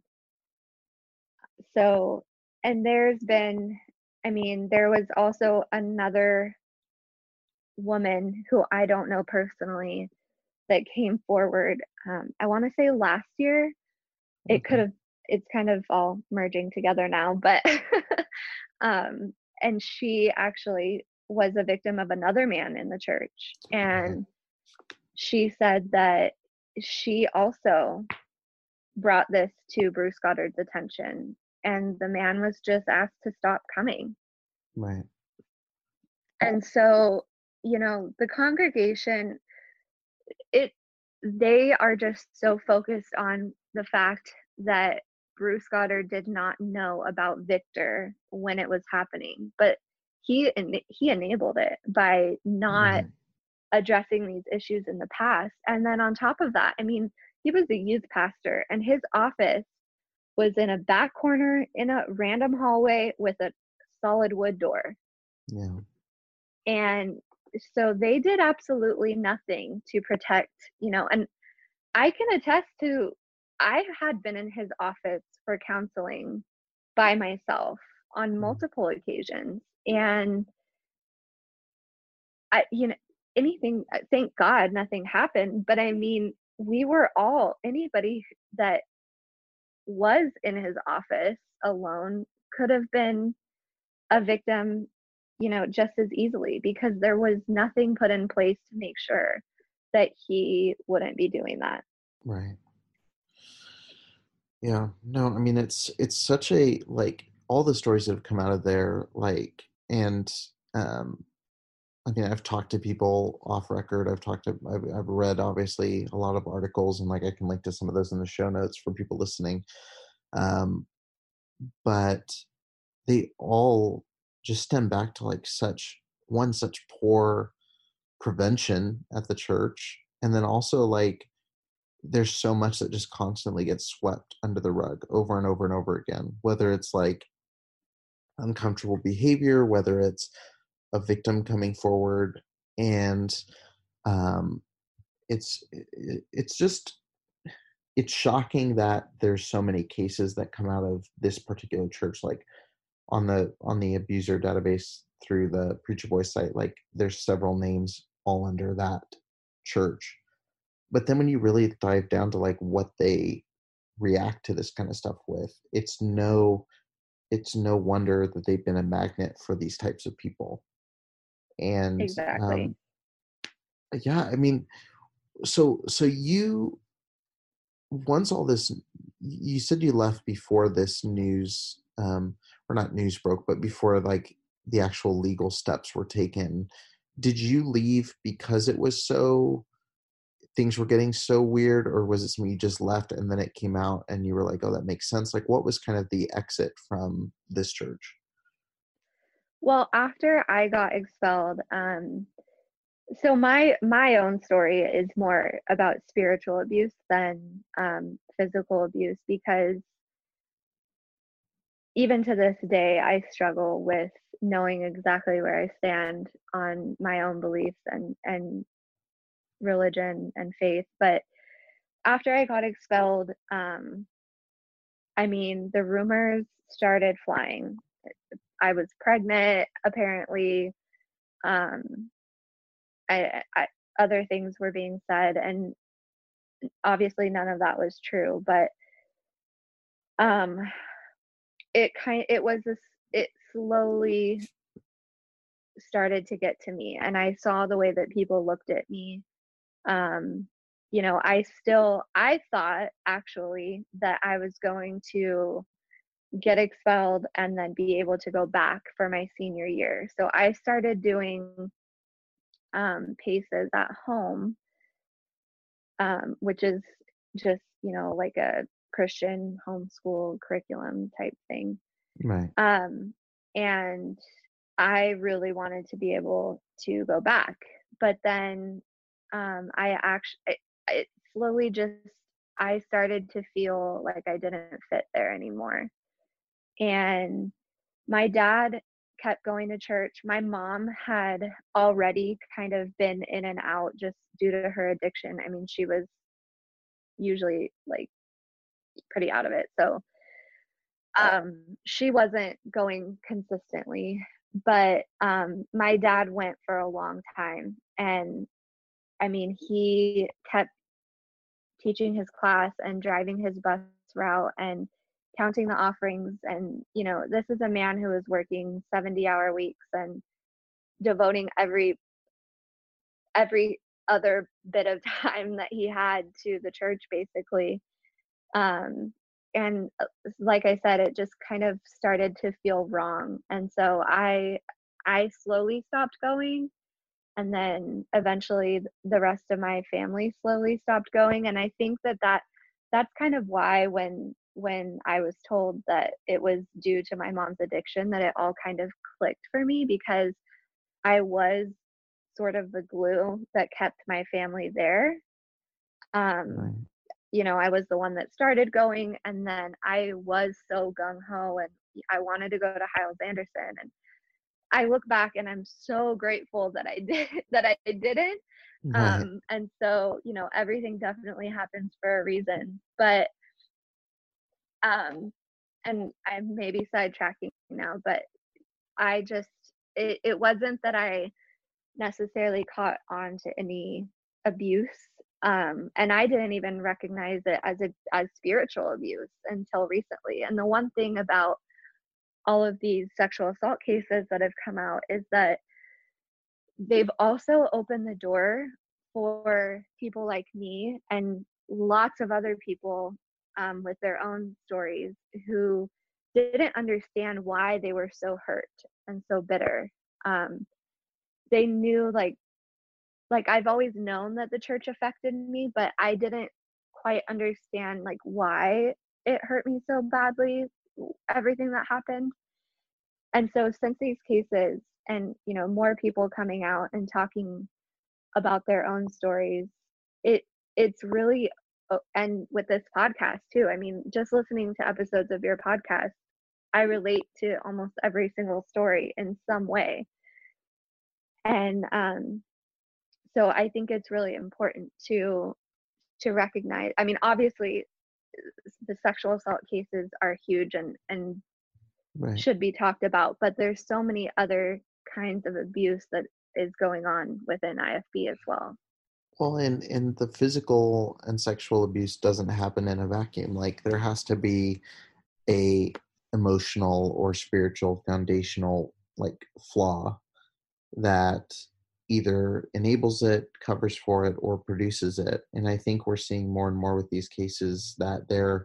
so, and there was also another woman who I don't know personally that came forward. I want to say last year. It could have, it's kind of all merging together now, but and she actually was a victim of another man in the church. And she said that she also brought this to Bruce Goddard's attention, and the man was just asked to stop coming. Right. And so, the congregation, they are just so focused on the fact that Bruce Goddard did not know about Victor when it was happening, but he enabled it by not addressing these issues in the past. And then on top of that, I mean, he was a youth pastor, and his office was in a back corner in a random hallway with a solid wood door. Yeah. And so they did absolutely nothing to protect, and I can attest to, I had been in his office for counseling by myself on multiple occasions. And anything, thank God nothing happened. But I mean, anybody that was in his office alone could have been a victim, just as easily, because there was nothing put in place to make sure that he wouldn't be doing that. Right. Yeah. No, I mean, it's such a, like, all the stories that have come out of there, like, and I mean, I've talked to people off record. I've read obviously a lot of articles, and like I can link to some of those in the show notes for people listening. Um, but they all just stem back to like such poor prevention at the church, and then also like there's so much that just constantly gets swept under the rug over and over and over again, whether it's like uncomfortable behavior, whether it's a victim coming forward, and um, it's just it's shocking that there's so many cases that come out of this particular church, like on the abuser database through the Preacher Boys site, like there's several names all under that church. But then when you really dive down to like what they react to this kind of stuff with, it's no wonder that they've been a magnet for these types of people. And Exactly. yeah, I mean, so you, once all this, you said you left before this news, or not news broke, but before like the actual legal steps were taken. Did you leave because it was so, things were getting so weird, or was it something you just left and then it came out and you were like, oh, that makes sense? Like, what was kind of the exit from this church? Well, after I got expelled, so my own story is more about spiritual abuse than physical abuse, because even to this day I struggle with knowing exactly where I stand on my own beliefs and religion and faith. But after I got expelled, I mean, the rumors started flying. I was pregnant, apparently. Um, I other things were being said, and obviously none of that was true. But um, it was this. It slowly started to get to me, and I saw the way that people looked at me. Um, I thought actually that I was going to get expelled and then be able to go back for my senior year. So I started doing paces at home, which is just, like a Christian homeschool curriculum type thing. Right. And I really wanted to be able to go back. But then I actually, it slowly just, I started to feel like I didn't fit there anymore. And my dad kept going to church. My mom had already kind of been in and out just due to her addiction. I mean, she was usually like pretty out of it. So she wasn't going consistently, but my dad went for a long time. And I mean, he kept teaching his class and driving his bus route and counting the offerings. And this is a man who was working 70-hour weeks and devoting every other bit of time that he had to the church, basically. And like I said, it just kind of started to feel wrong. And so I slowly stopped going, and then eventually the rest of my family slowly stopped going. And I think that's kind of why when I was told that it was due to my mom's addiction, that it all kind of clicked for me, because I was sort of the glue that kept my family there. Right. um I was the one that started going, and then I was so gung ho and I wanted to go to Hyles Anderson. And I look back and I'm so grateful that I did that I didn't. Right. And so, everything definitely happens for a reason. But and I may be sidetracking now, but I just it wasn't that I necessarily caught on to any abuse. And I didn't even recognize it as spiritual abuse until recently. And the one thing about all of these sexual assault cases that have come out is that they've also opened the door for people like me and lots of other people with their own stories who didn't understand why they were so hurt and so bitter. They knew like I've always known that the church affected me, but I didn't quite understand like why it hurt me so badly, everything that happened. And so since these cases and, more people coming out and talking about their own stories, it's really and with this podcast too. I mean, just listening to episodes of your podcast, I relate to almost every single story in some way. And so I think it's really important to recognize. I mean, obviously the sexual assault cases are huge and Right. should be talked about, but there's so many other kinds of abuse that is going on within IFB as well. Well, and the physical and sexual abuse doesn't happen in a vacuum. Like there has to be a emotional or spiritual foundational like flaw that either enables it, covers for it, or produces it. And I think we're seeing more and more with these cases that there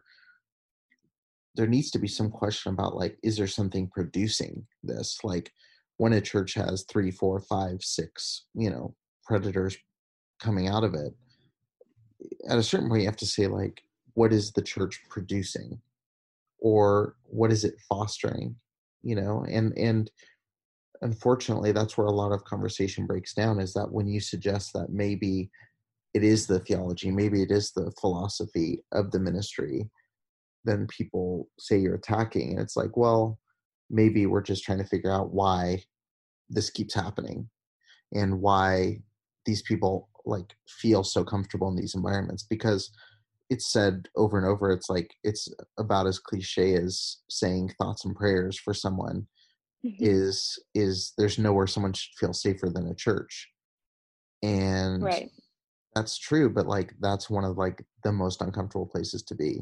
needs to be some question about like, is there something producing this? Like when a church has 3, 4, 5, 6, predators coming out of it, at a certain point you have to say like, what is the church producing? Or what is it fostering? And unfortunately that's where a lot of conversation breaks down, is that when you suggest that maybe it is the theology, maybe it is the philosophy of the ministry, then people say you're attacking. And it's like, well, maybe we're just trying to figure out why this keeps happening and why these people like feel so comfortable in these environments. Because it's said over and over, it's like, it's about as cliche as saying thoughts and prayers for someone is there's nowhere someone should feel safer than a church. And Right. that's true, but like that's one of like the most uncomfortable places to be.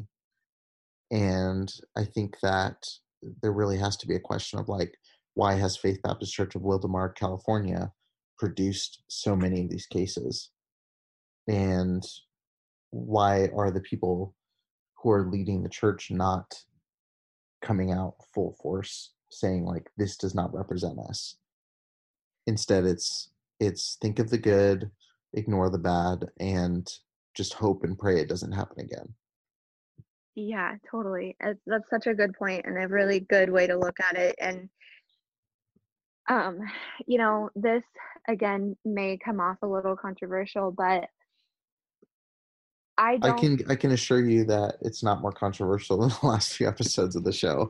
And I think that there really has to be a question of like, why has Faith Baptist Church of Wildomar, California produced so many of these cases? And why are the people who are leading the church not coming out full force saying like, this does not represent us? Instead, it's think of the good, ignore the bad, and just hope and pray it doesn't happen again. Yeah, totally. That's such a good point and a really good way to look at it. And um, this again may come off a little controversial, but I I don't can assure you that it's not more controversial than the last few episodes of the show.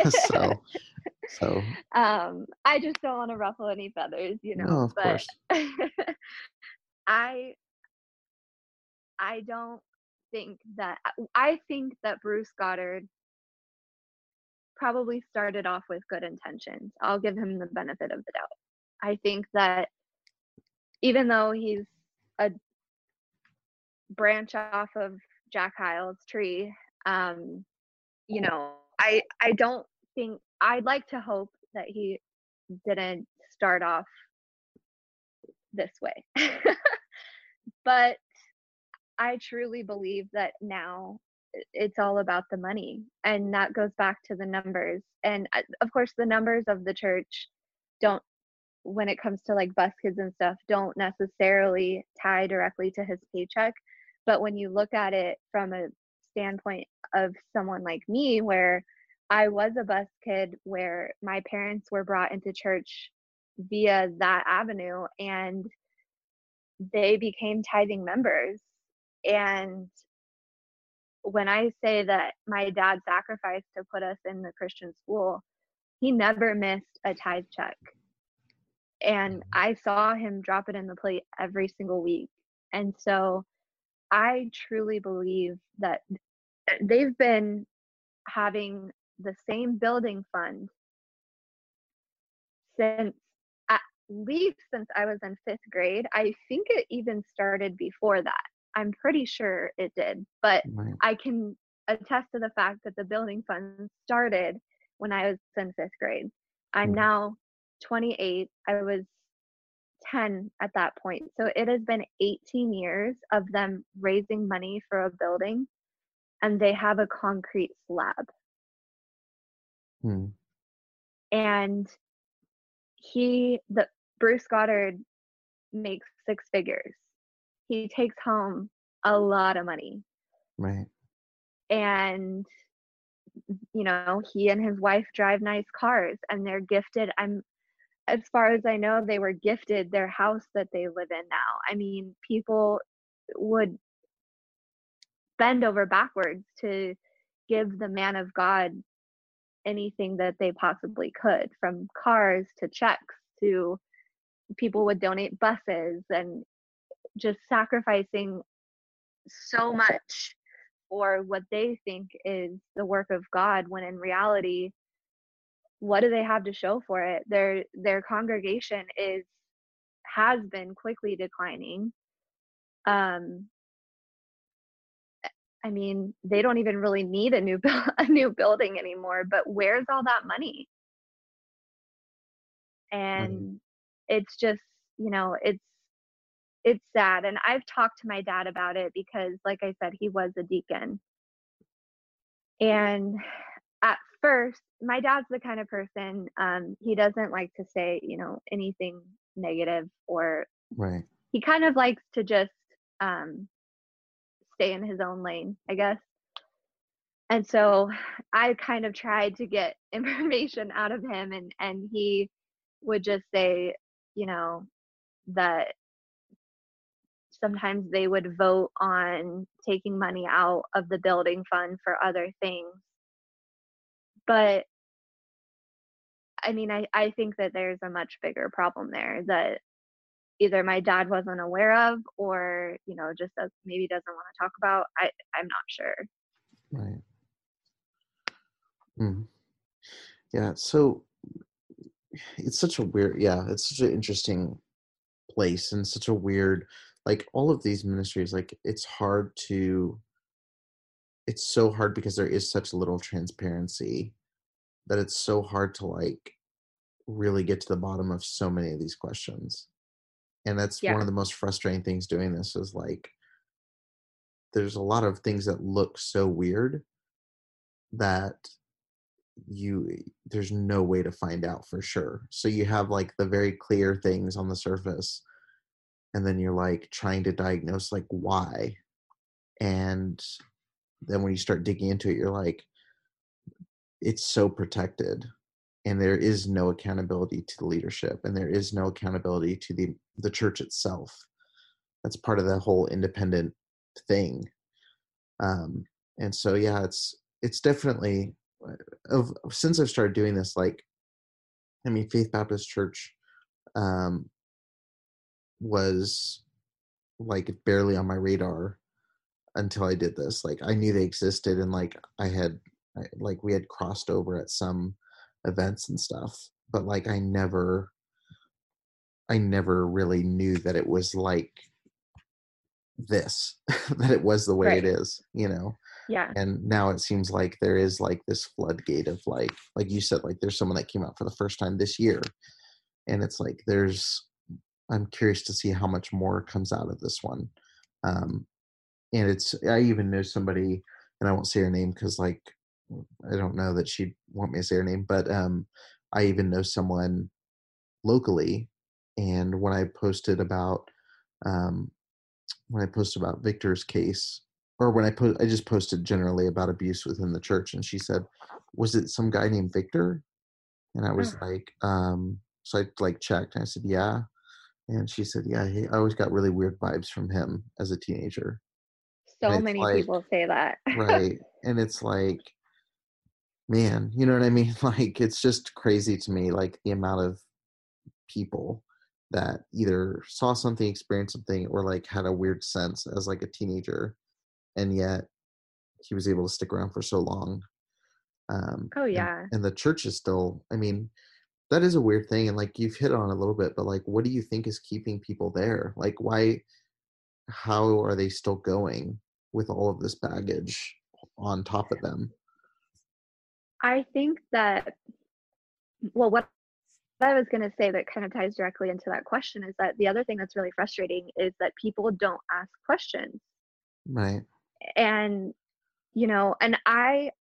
so I just don't want to ruffle any feathers, no, of but course. I don't think that I think that Bruce Goddard probably started off with good intentions. I'll give him the benefit of the doubt. I think that even though he's a branch off of Jack Hyles' tree, I don't think, I'd like to hope that he didn't start off this way. But I truly believe that now it's all about the money, and that goes back to the numbers. And of course the numbers of the church don't, when it comes to like bus kids and stuff, don't necessarily tie directly to his paycheck. But when you look at it from a standpoint of someone like me, where I was a bus kid, where my parents were brought into church via that avenue, and they became tithing members. And when I say that my dad sacrificed to put us in the Christian school, he never missed a tithe check. And I saw him drop it in the plate every single week. And so I truly believe that they've been having the same building fund since, at least since I was in 5th grade. I think it even started before that. I'm pretty sure it did, but Right. I can attest to the fact that the building fund started when I was in 5th grade. I'm now 28. I was 10 at that point. So it has been 18 years of them raising money for a building, and they have a concrete slab. Hmm. And the Bruce Goddard makes six figures. He takes home a lot of money. Right. And, he and his wife drive nice cars and they're gifted. As far as I know, they were gifted their house that they live in now. I mean, people would bend over backwards to give the man of God anything that they possibly could, from cars to checks to people would donate buses, and just sacrificing so much for what they think is the work of God, when in reality, what do they have to show for it? Their congregation has been quickly declining. um I mean, they don't even really need a new building anymore, but where's all that money? Right. And it's just, it's sad. And I've talked to my dad about it because, like I said, he was a deacon. And at first, my dad's the kind of person, he doesn't like to say, anything negative, or Right. he kind of likes to just um, stay in his own lane, I guess. And so I kind of tried to get information out of him, and he would just say, you know, that sometimes they would vote on taking money out of the building fund for other things. But I mean, I think that there's a much bigger problem there that either my dad wasn't aware of, or, just maybe doesn't want to talk about. I'm not sure. Right. Mm. Yeah. So it's such a weird, yeah, it's such an interesting place, and such a weird, like, all of these ministries, like, it's so hard because there is such little transparency, that it's so hard to, like, really get to the bottom of so many of these questions. And that's one of Yeah. the most frustrating things doing this, is like, there's a lot of things that look so weird that there's no way to find out for sure. So you have, like, the very clear things on the surface, and then you're, like, trying to diagnose, like, why. And then when you start digging into it, you're like, it's so protected, and there is no accountability to the leadership, and there is no accountability to the church itself. That's part of the whole independent thing. um and so, yeah, it's definitely, since I've started doing this, like, I mean, Faith Baptist Church um was, like, barely on my radar until I did this. Like, I knew they existed, and, like, like, we had crossed over at some events and stuff, but, like, I never really knew that it was like this, that it was the way it Right. is. Yeah. And now it seems like there is, like, this floodgate of, like you said, like, there's someone that came out for the first time this year, and it's like, I'm curious to see how much more comes out of this one. um and I even know somebody, and I won't say her name because, like, I don't know that she'd want me to say her name, but I even know someone locally. And um, when I posted about Victor's case, or I just posted generally about abuse within the church, and she said, "Was it some guy named Victor?" And I was Ugh. like, so I, like, checked, and I said, "Yeah," and she said, "Yeah, I always got really weird vibes from him as a teenager." And So it's many like, people say that. right, and it's like, man, you know what I mean? Like, it's just crazy to me, like, the amount of people that either saw something, experienced something, or, like, had a weird sense as, like, a teenager, and yet he was able to stick around for so long. Oh, And yeah. the church is still, I mean, that is a weird thing, and, like, you've hit on it a little bit, but, like, what do you think is keeping people there? Like, how are they still going with all of this baggage on top of them? I think that, well, what I was going to say that kind of ties directly into that question is that the other thing that's really frustrating is that people don't ask questions. Right. And, and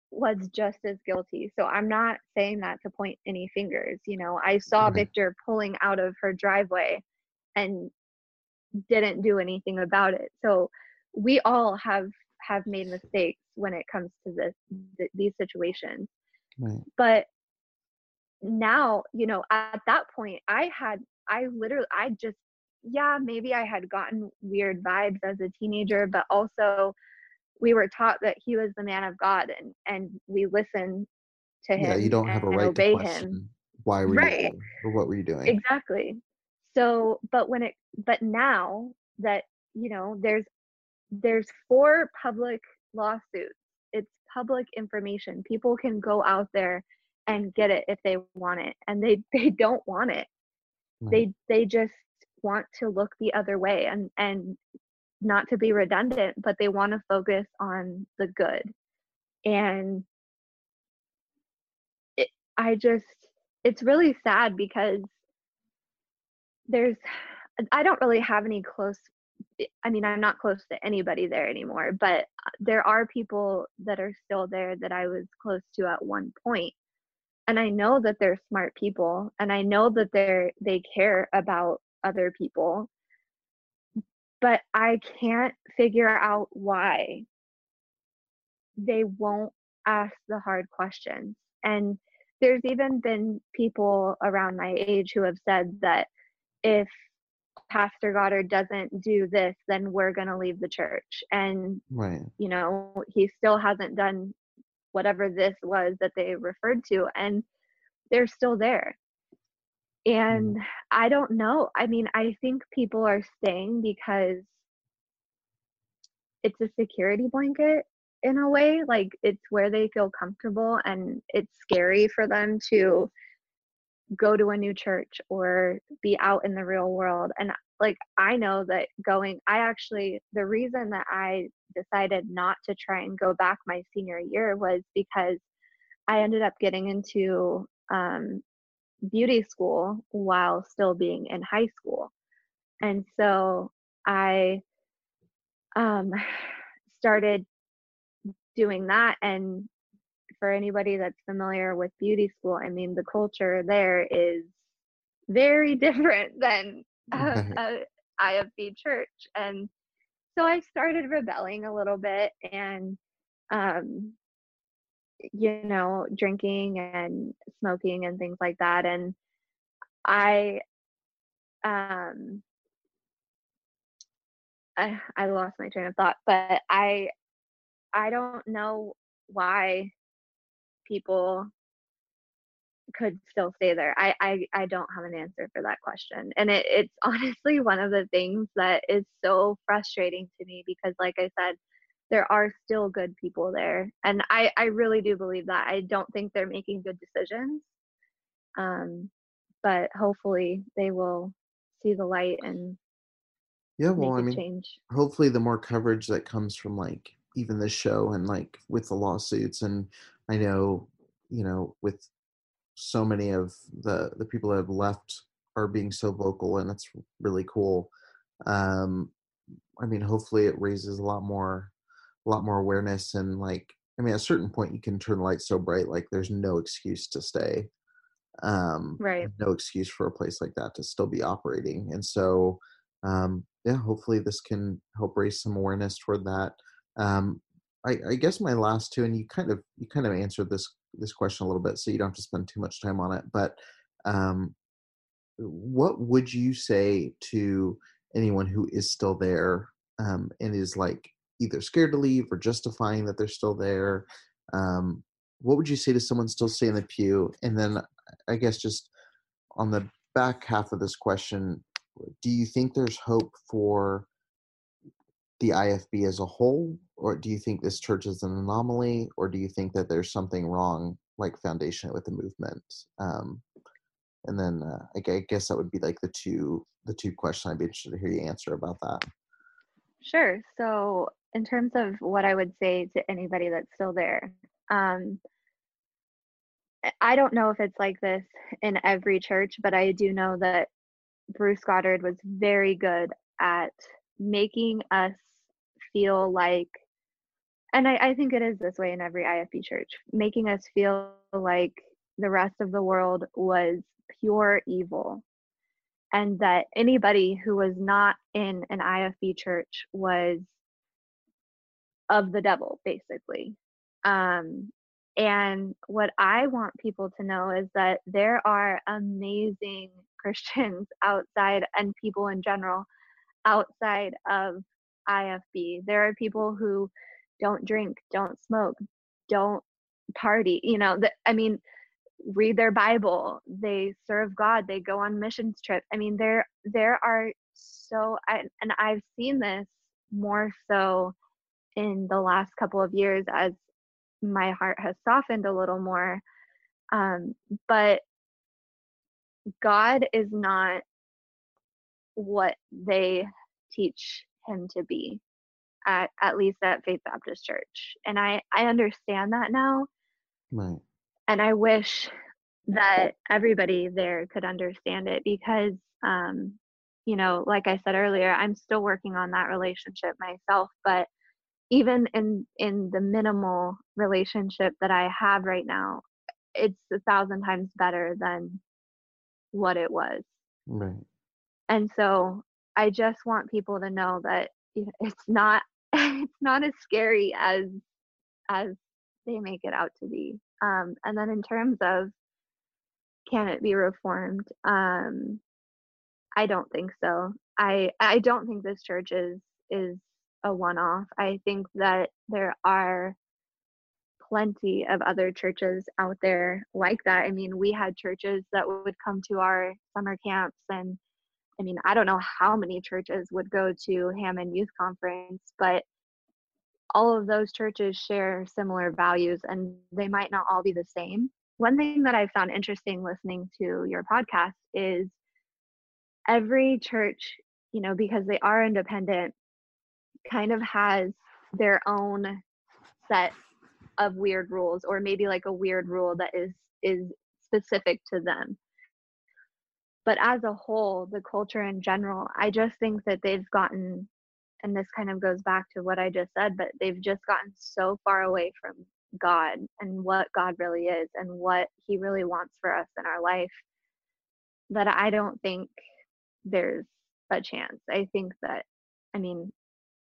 was just as guilty. So I'm not saying that to point any fingers. You know, I saw Right. Victor pulling out of her driveway and didn't do anything about it. So we all have made mistakes when it comes to these situations. Right. But now, you know, at that point, I just, yeah, maybe I had gotten weird vibes as a teenager, but also we were taught that he was the man of God, and we listen to Yeah, you him don't have a and right to obey him. question why were you Right. there or what were you doing. Exactly. So, but now that, you know, there's 4 public lawsuits. It's public information. People can go out there and get it if they want it, and they don't want it. Right. They just want to look the other way, and not to be redundant, but they want to focus on the good. And it, I just it's really sad because there's I don't really have any close, I mean, I'm not close to anybody there anymore, but there are people that are still there that I was close to at one point. And I know that they're smart people, and I know that they care about other people, but I can't figure out why they won't ask the hard questions. And there's even been people around my age who have said that if Pastor Goddard doesn't do this, then we're going to leave the church. And, Right. you know, he still hasn't done whatever this was that they referred to, and they're still there. Mm. And I don't know. I mean, I think people are staying because it's a security blanket in a way. Like, it's where they feel comfortable, and it's scary for them to go to a new church or be out in the real world. And like, I know that the reason that I decided not to try and go back my senior year was because I ended up getting into beauty school while still being in high school. And so I um, started doing that. And for anybody that's familiar with beauty school, I mean, the culture there is very different than Right. a IFB church. And so I started rebelling a little bit, and, um, you know, drinking and smoking and things like that. And I, um, I lost my train of thought, but I don't know why people could still stay there. I don't have an answer for that question. And it's honestly one of the things that is so frustrating to me because, like I said, there are still good people there. And I really do believe that. I don't think they're making good decisions. Um, but hopefully they will see the light and Yeah, well, make I a mean, change. hopefully the more coverage that comes from like even this show and like with the lawsuits, and I know, with so many of the people that have left are being so vocal, and it's really cool. Um, I mean, hopefully it raises a lot more awareness, and like, I mean, at a certain point you can turn the light so bright, like there's no excuse to stay. Right. And no excuse for a place like that to still be operating. And so, yeah, hopefully this can help raise some awareness toward that. Um, I guess my last two, and you kind of answered this question a little bit, so you don't have to spend too much time on it. But um, what would you say to anyone who is still there, and is like either scared to leave or justifying that they're still there? Um, what would you say to someone still staying in the pew? And then I guess just on the back half of this question, do you think there's hope for the IFB as a whole, or do you think this church is an anomaly, or do you think that there's something wrong, like foundationally, with the movement? And then I guess that would be like the two questions I'd be interested to hear you answer about that. Sure. So in terms of what I would say to anybody that's still there, um, I don't know if it's like this in every church, but I do know that Bruce Goddard was very good at making us feel like And I think it is this way in every IFB church, making us feel like the rest of the world was pure evil, and that anybody who was not in an IFB church was of the devil, basically. Um, and what I want people to know is that there are amazing Christians outside, and people in general outside of IFB. There are people who don't drink, don't smoke, don't party, I mean, read their Bible, they serve God, they go on missions trips. I mean, there are and I've seen this more so in the last couple of years as my heart has softened a little more. Um, but God is not what they teach him to be, at least at Faith Baptist Church. And I understand that now. Right. And I wish that everybody there could understand it, because, like I said earlier, I'm still working on that relationship myself. But even in the minimal relationship that I have right now, it's 1,000 times better than what it was. Right. And so I just want people to know that it's not it's not as scary as they make it out to be. And then in terms of, can it be reformed? I don't think so. I don't think this church is a one-off. I think that there are plenty of other churches out there like that. I mean, we had churches that would come to our summer camps, and I mean, I don't know how many churches would go to Hammond Youth Conference, but all of those churches share similar values, and they might not all be the same. One thing that I found interesting listening to your podcast is every church, because they are independent, kind of has their own set of weird rules, or maybe like a weird rule that is specific to them. But as a whole, the culture in general, I just think that they've gotten, and this kind of goes back to what I just said, but they've just gotten so far away from God and what God really is and what he really wants for us in our life, that I don't think there's a chance. I think that, I mean,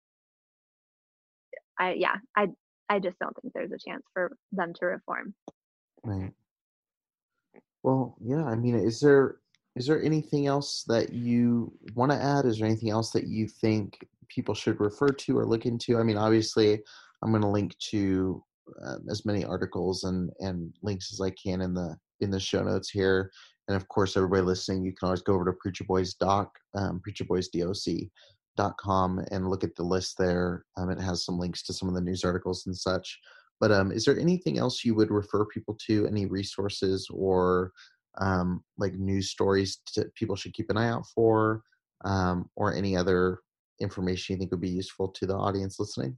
I just don't think there's a chance for them to reform. Right. Well, yeah, I mean, is there anything else that you want to add? Is there anything else that you think people should refer to or look into? I mean, obviously, I'm going to link to as many articles and links as I can in the show notes here. And of course, everybody listening, you can always go over to preacherboysdoc.com and look at the list there. It has some links to some of the news articles and such. But is there anything else you would refer people to? Any resources or like news stories people should keep an eye out for, or any other information you think would be useful to the audience listening?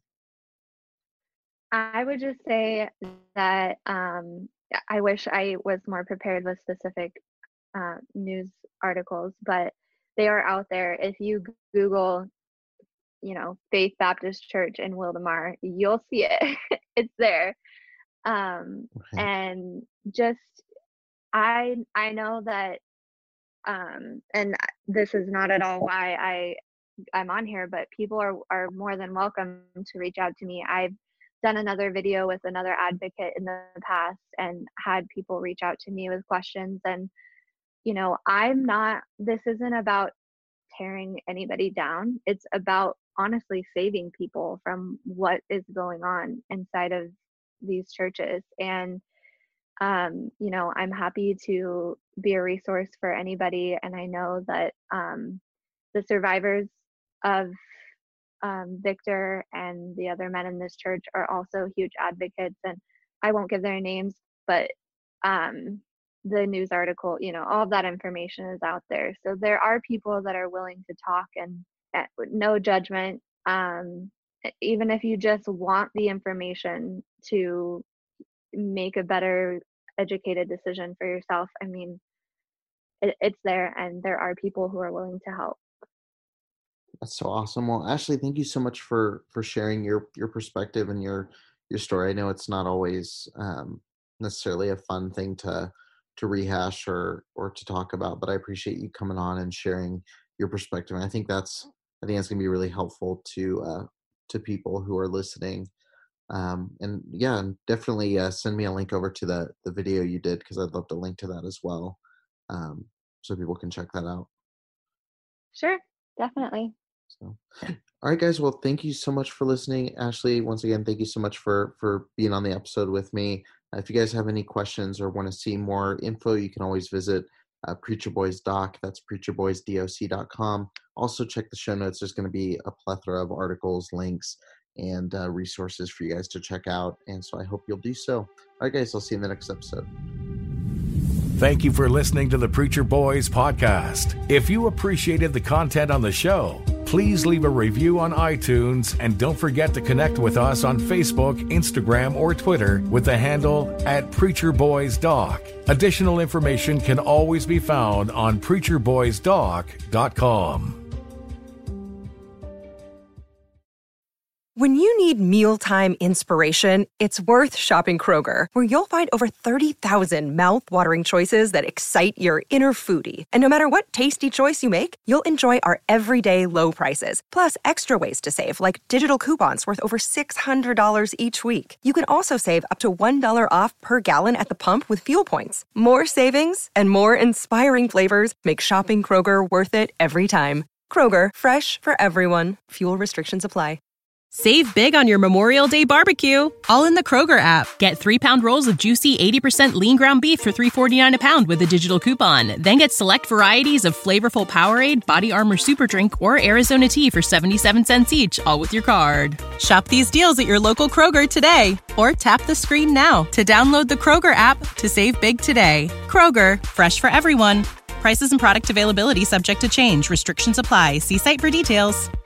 I would just say that I wish I was more prepared with specific news articles, but they are out there. If you Google, Faith Baptist Church in Wildomar, you'll see it. It's there. Okay. And just, I know that, and this is not at all why I'm on here, but people are more than welcome to reach out to me. I've done another video with another advocate in the past and had people reach out to me with questions. And, this isn't about tearing anybody down. It's about honestly saving people from what is going on inside of these churches. And, I'm happy to be a resource for anybody. And I know that the survivors of Victor and the other men in this church are also huge advocates. And I won't give their names, but the news article, all of that information is out there. So there are people that are willing to talk, and no judgment. Even if you just want the information to make a better educated decision for yourself, I mean, it's there, and there are people who are willing to help. That's so awesome. Well, Ashley, thank you so much for sharing your perspective and your story. I know it's not always necessarily a fun thing to rehash or to talk about, but I appreciate you coming on and sharing your perspective. And I think it's going to be really helpful to people who are listening. And yeah, and definitely send me a link over to the video you did, because I'd love to link to that as well, so people can check that out. Sure, definitely. So, all right, guys. Well, thank you so much for listening. Ashley, once again, thank you so much for being on the episode with me. If you guys have any questions or want to see more info, you can always visit Preacher Boys Doc. That's preacherboysdoc.com. Also, check the show notes. There's going to be a plethora of articles, links, and resources for you guys to check out. And so I hope you'll do so. All right, guys. I'll see you in the next episode. Thank you for listening to the Preacher Boys podcast. If you appreciated the content on the show, please leave a review on iTunes, and don't forget to connect with us on Facebook, Instagram, or Twitter with the handle @PreacherBoysDoc. Additional information can always be found on PreacherBoysDoc.com. When you need mealtime inspiration, it's worth shopping Kroger, where you'll find over 30,000 mouth-watering choices that excite your inner foodie. And no matter what tasty choice you make, you'll enjoy our everyday low prices, plus extra ways to save, like digital coupons worth over $600 each week. You can also save up to $1 off per gallon at the pump with fuel points. More savings and more inspiring flavors make shopping Kroger worth it every time. Kroger, fresh for everyone. Fuel restrictions apply. Save big on your Memorial Day barbecue, all in the Kroger app. Get 3-pound rolls of juicy 80% lean ground beef for $3.49 a pound with a digital coupon. Then get select varieties of flavorful Powerade, Body Armor Super Drink, or Arizona tea for 77 cents each, all with your card. Shop these deals at your local Kroger today, or tap the screen now to download the Kroger app to save big today. Kroger, fresh for everyone. Prices and product availability subject to change. Restrictions apply. See site for details.